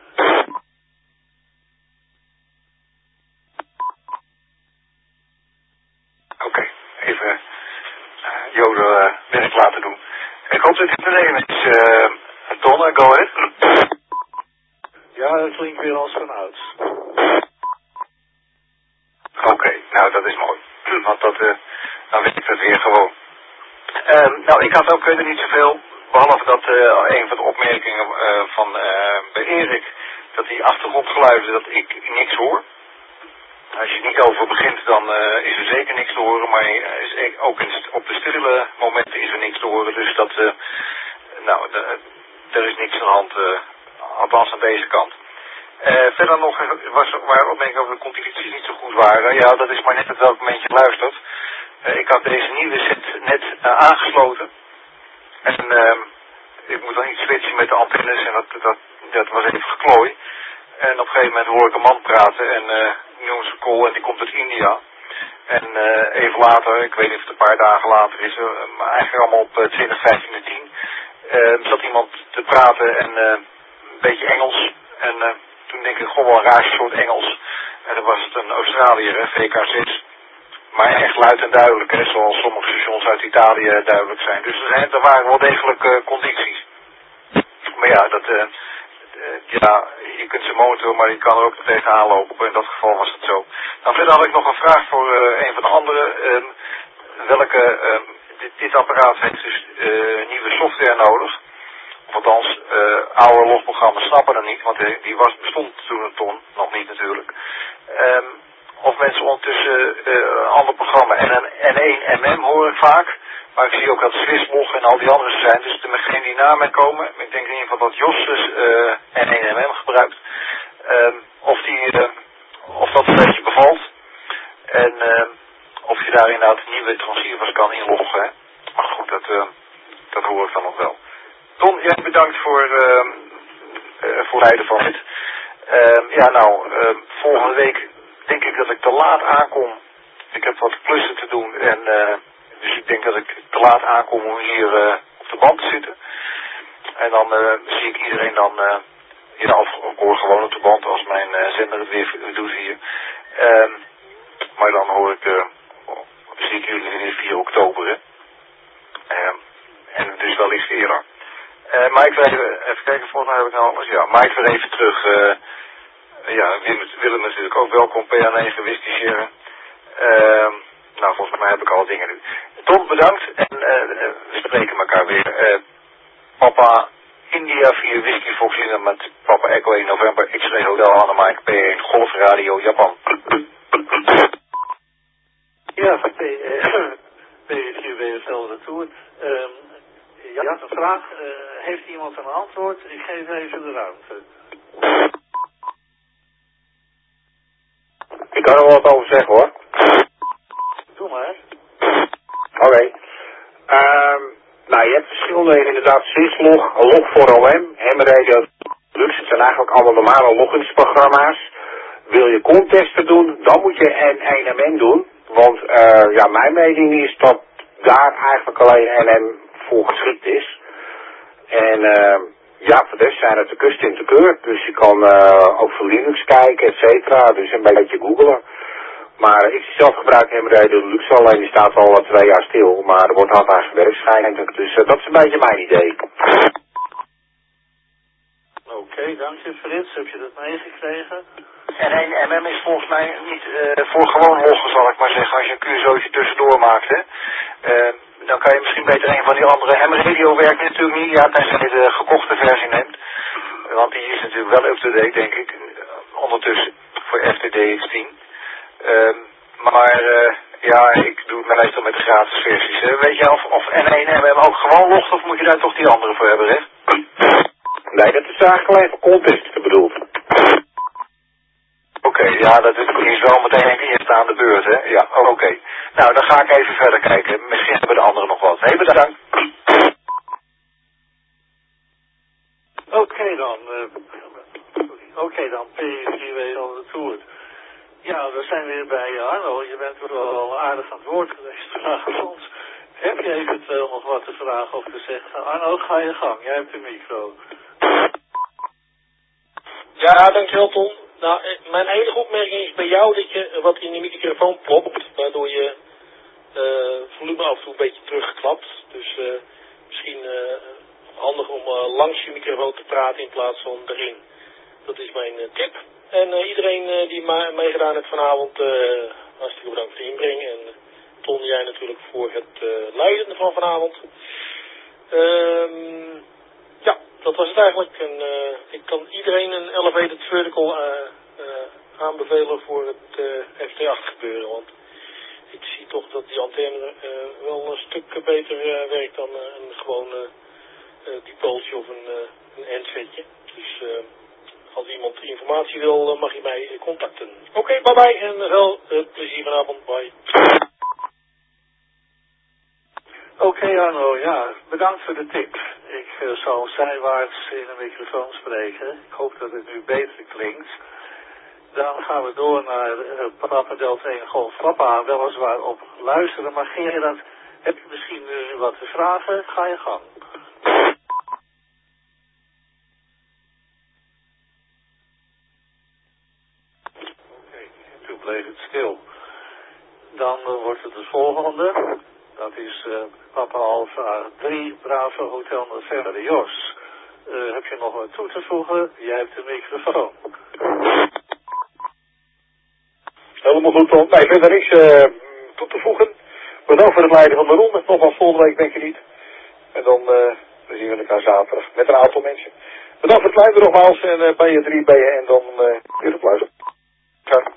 Oké, okay, even uh, Jode uh, werk laten doen. Ik hoop dat het iedereen is. Uh, Don, go ahead. Ja, het klinkt weer als vanouds. Oké, okay, nou dat is mooi. Want dat, uh, dan weet ik dat weer gewoon. Uh, nou, ik had ook uh, niet zoveel, behalve dat uh, een van de opmerkingen uh, van uh, bij Erik, dat die achtergrondgeluiden, dat ik niks hoor. Als je niet over begint, dan uh, is er zeker niks te horen, maar uh, is ook in, op de stille momenten is er niks te horen. Dus dat, uh, nou, de, er is niks aan de hand, uh, althans aan deze kant. Uh, verder nog was, waar opmerkingen over de condities niet zo goed waren. Ja, dat is maar net op welk moment je luistert. Uh, ik had deze nieuwe set net uh, aangesloten. En uh, ik moet dan iets switchen met de antennes en dat, dat, dat was even geklooi. En op een gegeven moment hoor ik een man praten en uh, die noemt ze Cole en die komt uit India. En uh, even later, ik weet niet of het een paar dagen later is, uh, maar eigenlijk allemaal op uh, twintig, vijftien en tien, uh, zat iemand te praten en uh, een beetje Engels. En uh, toen denk ik, gewoon wel een raar soort Engels. En dan was het een Australiër, V K zes. Maar echt luid en duidelijk, hè, zoals sommige stations uit Italië duidelijk zijn. Dus er, zijn, er waren wel degelijk uh, condities. Maar ja, dat, uh, uh, ja, je kunt ze monitoren, maar je kan er ook tegenaan lopen. In dat geval was het zo. Nou, verder had ik nog een vraag voor uh, een van de anderen. Uh, welke, uh, dit, dit apparaat heeft dus uh, nieuwe software nodig. Of althans, uh, oude logprogramma's snappen er niet, want die was, bestond toen een ton, nog niet natuurlijk. Um, of mensen ondertussen uh, een ander programma. En een N één M M hoor ik vaak. Maar ik zie ook dat Swisslog en al die anderen zijn. Dus degenen die na mij komen. Ik denk in ieder geval dat Jos dus uh, N één M M gebruikt. Um, of, die, uh, of dat een beetje bevalt. En uh, of je daar inderdaad nieuwe transceivers kan inloggen. Hè. Maar goed, dat, uh, dat hoor ik dan nog wel. Ton, jij bedankt voor, uh, uh, voor het leiden van dit. Uh, ja nou, uh, volgende week denk ik dat ik te laat aankom. Ik heb wat klussen te doen en uh, dus ik denk dat ik te laat aankom om hier uh, op de band te zitten. En dan uh, zie ik iedereen dan, uh, ja, of, of ik hoor gewoon op de band als mijn uh, zender het weer doet hier. Uh, maar dan hoor ik, uh, zie ik jullie weer vier oktober. Hè. Uh, en dus wel iets eerder. Uh, Mike, even, even kijken, volgens mij heb ik nou alles. Ja, Mike weer even terug. Uh, ja, Willem, Willem natuurlijk ook welkom, P A negen, Whisky Sierra. Uh, nou, volgens mij heb ik alle dingen nu. Tom, bedankt en uh, we spreken elkaar weer. Uh, Papa India via Whisky Fox Lina met Papa Echo één November, X-Ray Hotel Anne Mike, P één Golf Radio Japan. Ja, P vier W S L Retour. Um, je had een vraag. Uh, heeft iemand een antwoord? Ik geef even de ruimte. Ik kan er wel wat over zeggen hoor. Doe maar. Oké. Okay. Um, nou, je hebt verschillende inderdaad Swisslog, Log voor O M, M-Radio Lux. Het zijn eigenlijk allemaal normale logingsprogramma's. Wil je contesten doen, dan moet je N één M M doen. Want uh, ja, mijn mening is dat daar eigenlijk alleen N M voor geschikt is. En uh, ja, voor de rest zijn het de kust in de keur. Dus je kan uh, ook voor Linux kijken, et cetera. Dus een beetje googlen. Maar ik zelf gebruik M-Radio Lux, alleen die staat al twee jaar stil. Maar er wordt hard aan gewerkt schijnlijk. Dus uh, dat is een beetje mijn idee. Oké, okay, dank je Frits. Heb je dat meegekregen? En één M M is volgens mij niet uh, voor gewoon loggen, zal ik maar zeggen. Als je een Q S O'tje tussendoor maakt, hè. Uh, dan kan je misschien beter een van die andere. M-Radio werkt natuurlijk niet, ja, tenzij je de gekochte versie neemt. Want die is natuurlijk wel up-to-date, denk ik. Ondertussen, voor F T D X tien. Uh, maar uh, ja, ik doe het meestal met de gratis versies. Hè. Weet je of, of N één M M ook gewoon logt, of moet je daar toch die andere voor hebben, hè? Nee, dat is eigenlijk alleen voor contesten bedoeld. Oké, okay, ja, dat is wel meteen een eerste aan de beurt, hè? Ja, oké. Okay. Nou, dan ga ik even verder kijken. Misschien hebben de anderen nog wat. Heel bedankt. Oké okay, dan. Uh, Oké okay, dan, P vier W al de Tour. Ja, we zijn weer bij Arno. Je bent wel aardig aan het woord geweest vanavond. Heb je eventueel nog wat te vragen of te zeggen? Arno, ga je gang. Jij hebt de micro. Ja, dankjewel Tom. Nou, mijn enige opmerking is bij jou dat je wat in je microfoon plopt, waardoor je uh, volume af en toe een beetje terugklapt. Dus uh, misschien uh, handig om uh, langs je microfoon te praten in plaats van erin. Dat is mijn uh, tip. En uh, iedereen uh, die ma- meegedaan heeft vanavond, uh, hartstikke bedankt voor de inbreng. En uh, Ton, jij natuurlijk voor het uh, leiden van vanavond. Um, ja, dat was het eigenlijk. En, uh, ik kan iedereen een elevated vertical uh, uh, aanbevelen voor het uh, F T acht gebeuren. Want ik zie toch dat die antenne uh, wel een stuk beter uh, werkt dan uh, een gewoon uh, uh, dipooltje of een, uh, een N-setje. Dus uh, als iemand informatie wil, uh, mag je mij contacten. Oké, okay, bye bye en veel uh, plezier vanavond. Bye. Oké okay, Arno, ja, bedankt voor de tip. Ik uh, zal zijwaarts in een microfoon spreken. Ik hoop dat het nu beter klinkt. Dan gaan we door naar uh, Papa Delta één Golf Papa, weliswaar op luisteren. Maar Gerard, heb je misschien nu wat te vragen? Ga je gang. Oké, okay, toen bleef het stil. Dan uh, wordt het de volgende. Dat is uh, Papa Alpha drie, Bravo Hotel November. Jos, uh, heb je nog wat toe te voegen? Jij hebt de microfoon. Helemaal goed, Tom. Nee, verder niks uh, toe te voegen. Bedankt voor het leiden van de ronde. Nogmaals volgende week denk je niet. En dan, uh, dan zien we elkaar zaterdag met een aantal mensen. Bedankt voor het leiden nogmaals. En uh, bij je drie ben je en dan uh, weer op luisteren. Ja.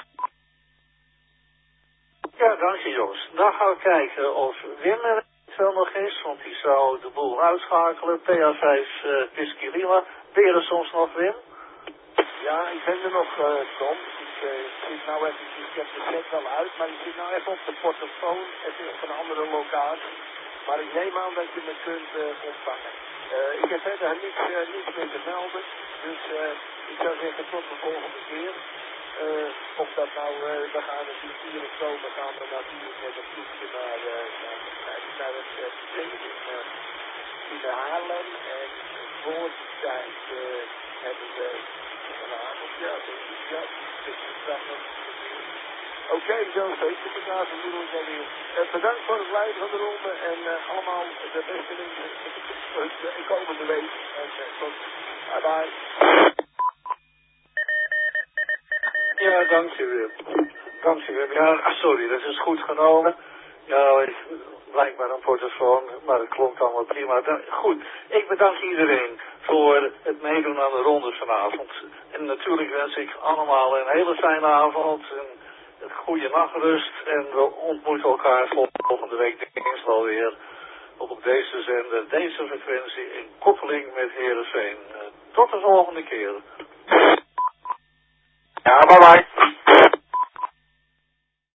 Ja, dank je Jos. Dan gaan we kijken of Wim er wel nog is, want die zou de boel uitschakelen. P A vijf uh, Whisky Lima. Ben je er soms nog, Wim? Ja, ik ben er nog, uh, Tom. Ik uh, zit nou even, ik heb de set wel uit, maar ik zit nou even op de portofoon. Het is op een andere locatie. Maar ik neem aan dat je me kunt uh, ontvangen. Uh, ik heb verder niets, uh, niets meer te melden. Dus uh, ik zou zeggen tot de volgende keer. Uh, of dat nou, uh, we gaan natuurlijk vier oktober gaan we natuurlijk met een vloegje naar, uh, naar, naar, naar het uh, museum in, uh, in Haarlem. En voor die tijd uh, hebben we vanavond, ja, denk ik, ja, dus dat nog. Oké, okay, zo steeds ik het laten doen we weer. Uh, bedankt voor het leiden van de ronde en uh, allemaal de beste wensen voor de komende week. En uh, tot bye bye. Ja, dank je Wim. Dank je Wim. Ja, sorry, dat is goed genomen. Ja, ik, blijkbaar een portofoon, maar het klonk allemaal prima. Dan, goed, ik bedank iedereen voor het meedoen aan de ronde vanavond. En natuurlijk wens ik allemaal een hele fijne avond, een goede nachtrust. En we ontmoeten elkaar volgende week dinsdag weer op deze zender, deze frequentie in koppeling met Heerenveen. Tot de volgende keer. Ja, bye bye.